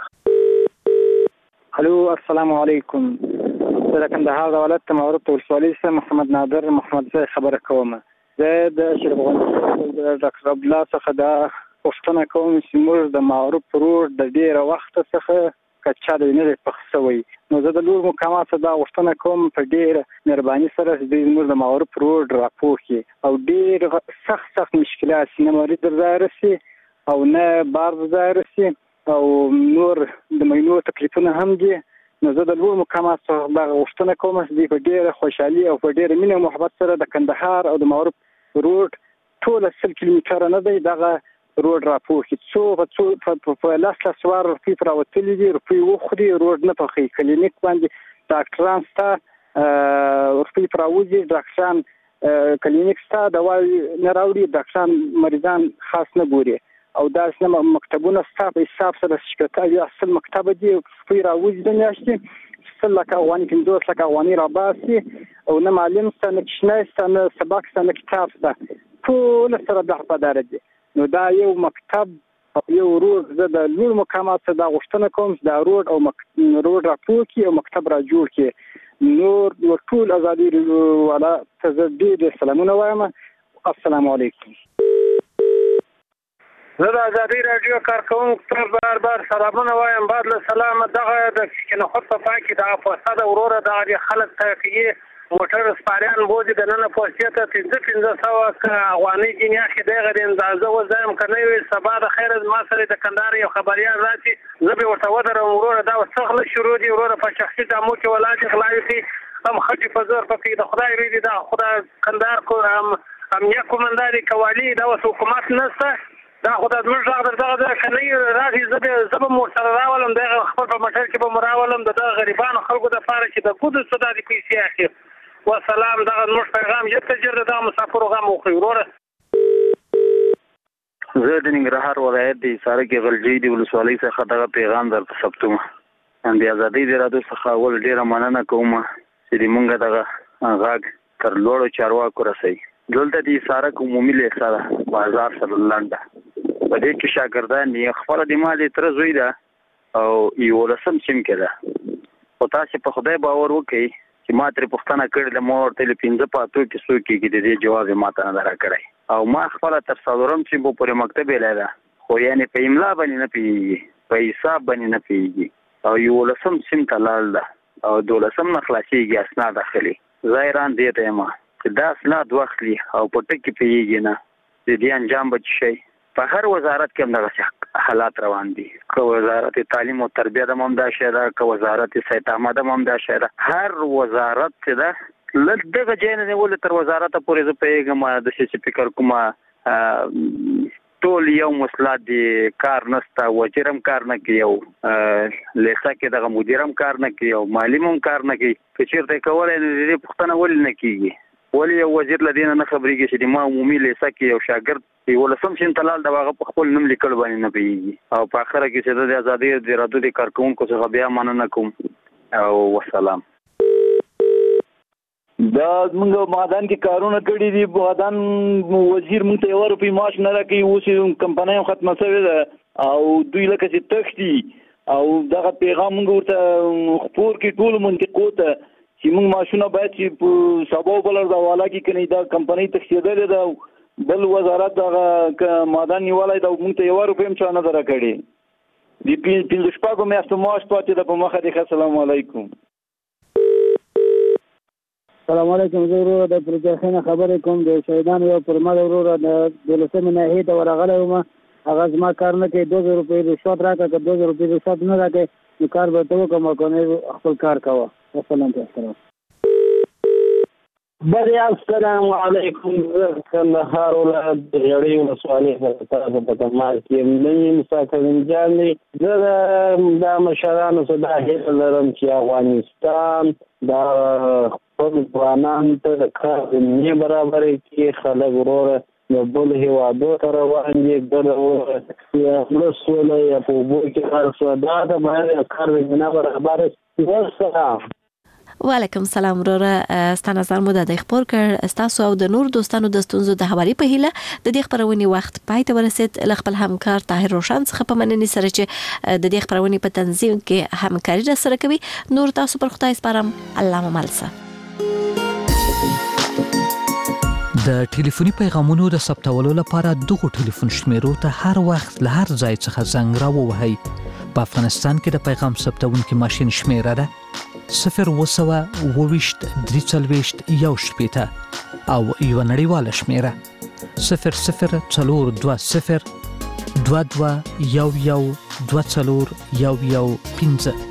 وکړه الو السلام علیکم زه کندهار د ولایت معروف ولسوالۍ څخه محمد نادر محمد زه خبره کوم زه د اشرف غني د ډاکټر عبد الله څخه دا پوښتنه کوم چې موږ د معروف روډ د ډیره وخت څخه کچا د نه پخښوي نو زه د لور مقامات دا غوښتنه کوم په ډیره مهرباني سره د موږ د معروف روډ راپوښي او ډیر سخت سخت مشکلات نه مرید درځي او نه بار درځي او نور د مینو تکلیفونه هم دي نو زه د لوړ مقامات څخه دا غوښتنه کوم چې په ډیره خوشحالي او په ډیره مینه او محبت سره د کندهار او د معروف روډ ټول سل کیلومتره نه دی دغه روډ راپوښي څو په څو په لاس لاس وار روپۍ راوتلي دي روپۍ وخوري روډ نه پخوي کلینیک باندې ډاکټران سته روپۍ راوځي ډاکټران کلینیک سته دوا نه راوړي ډاکټران مریضان خاص نه ګوري او دا اسنه مکتبونه ستا په حساب سره شپته یا اصل مکتب دی په راوځي د میاشتې سل لکه افغاني پنځوس لکه افغاني را باسي او نه معلم سته نه کشنه سته نه سبق سته نه کتاب سته ټول سره درپدار دي نو دا یو مکتب او یو روډ زه د لوړ مقامات څخه دا غوښتنه کوم چې دا روډ او مک... روډ راپوکي او مکتب را جوړ کړي نور ټول ازادي والا تزدید سلامونه وایم السلام علیکم زه د ازادي رادیو کارکونکو ته بار بار سلامونه وایم بعد له سلامه دغه د سکینه خود په پای کې د فساد وروره د خلک ترقیه موټر سپاریان بوزي د نن پوسټه ته پنځه پنځه سوه افغاني جنیا کې دغه د اندازه وزم کنه وي سبا د خیر ما سره د کندهار یو خبريال راځي زه به ورته ودرم وروره دا وسخله شروع دي وروره په شخصي دمو کې ولادت خلاصي هم خټي په زور پکې د خدای ری دا خدای کندهار کو هم امنیه کومنداري کوالي دا حکومت نسته دا خدای زموږ ځای دغه کني راځي زه زه مو سره راولم د خپل په مټر کې به مراولم د غریبانو خلکو د پاره چې د کود صدا دي پیسې اخی والسلام دغه نور پیغام یته جره د مسافر غم خو وروره زه د ننګرهار ولایت د ساره کې غلجی دی ولسوالۍ څخه دغه پیغام درته ثبتوم ان د ازادۍ د رادو څخه ول ډیره مننه کوم چې موږ دغه غاګ تر لوړو چارواکو رسي دلته د ساره عمومي لیسره بازار سره لنډه په دې کې شاګردان یې خبره د مالي تر زوی ده او یو رسم سیم کړه او تاسو په خدای باور وکړئ چې ما تر پښتنه کړل مور ته پنځه پاتو کې سو کې د دې جواب ما ته نه راکړی او ما خپل تر څلورم چې په پوره مکتب لیدا خو یعنی په املا باندې نه پیږي په حساب باندې نه پیږي او یو رسم سیم تلال ده او دولسم نه خلاصيږي اسناد داخلي زایران دې ته ما دا اسناد واخلي او په ټکی پیږي نه د دې انجام بچ شي په هر وزارت کې همدغه حالات روان دي که وزارت تعلیم او تربیه د ممدا شهره که وزارت صحت آمده ممدا شهره هر وزارت چې ده لږه جین نه ول تر وزارت پورې زه پیغام د شي فکر کوم ټول یو مسلات دي کار نستا وزیرم کار نه کوي او لیسا کې دغه مدیرم کار نه کوي او معلمم کار نه کوي چې چیرته کولای نه دي پښتنه ول نه کیږي ولی یو وزیر لدینه نه خبرېږي چې ما عمومي لیسا کې یو شاګرد یو لسم شین تلال د واغه په خپل نوم لیکل باندې نه پیږي او په اخره کې چې د ازادي د رادو د کارکونکو څخه بیا مننه کوم او والسلام دا موږ معدن کې کارونه کړي دي. معدن وزیر موږ ته یو روپۍ معاش نه راکوي. اوس کمپنۍ هم ختمه شوې ده او دوی لکه چې تښتي او دغه پیغام موږ ورته خپور کړي ټولو منطقو ته چې موږ ماشونه باید چې په سبا بل ورته حواله کړي، کنې دا کمپنۍ تښتېدلې ده. بل وزارت دغه معدن نیولی ده او موږ ته یوه روپۍ هم چا نه ده راکړې. د پنځه شپږو میاشتو معاش پاتې ده په مخه دی. السلام علیکم. السلام علیکم. زه ورور د پروجیکټ نه خبرې کوم. د شهیدانو یو پر ما د ورور د دولسمې ناحیې ته ورغلی وم. هغه زما کار نه کوي. دوه زره روپۍ رشوت راکړه. که دوه زره روپۍ رشوت نه راکړې نو کار به ته وکړم او که نه خپل کار کوه. السلام علیکم. بری السلام علیکم. کندهار ولایت د یړۍ ولسوالۍ څخه تاسو په تماس کې یم. مساکرین جان دی. زه د مشرانو څخه دا هیله لرم چې افغانستان دا خپل ځوانان ته د کار زمینې برابرې کړي. خلک وروره د بل هېوادو ته روان دي، ګډه یا مړه سوله یا په اوبو کې کار شوه، دا ته باید کار زمینه برابره شي. والسلام. وعلیکم السلام وروره. ستا نظر مو د خبر کړ. تاسو او د نور دوستانو د ستونزو د حوالي په هیله د دې خبرونې وخت پای ته ورسید. ل خپل همکار طاهر روشن څخه په مننې سره چې د دې خبرونې په تنظیم کې همکاري را سره کوي. نور تاسو پر خدای سپارم. الله مملسه. د ټلیفوني پیغامونو د ثبتولو لپاره دغه ټلیفون شمیرو ته هر وخت له هر ځای څخه زنګ راووهئ. په افغانستان کې د پیغام ثبتونکي ماشین شمیره ده صفر وسوه اوويشت درې څلوېښت یو شپېته او یوه نړیواله شمیره صفر صفر څلور دوه صفر دوه دوه یو یو دوه څلور یو یو پنځه.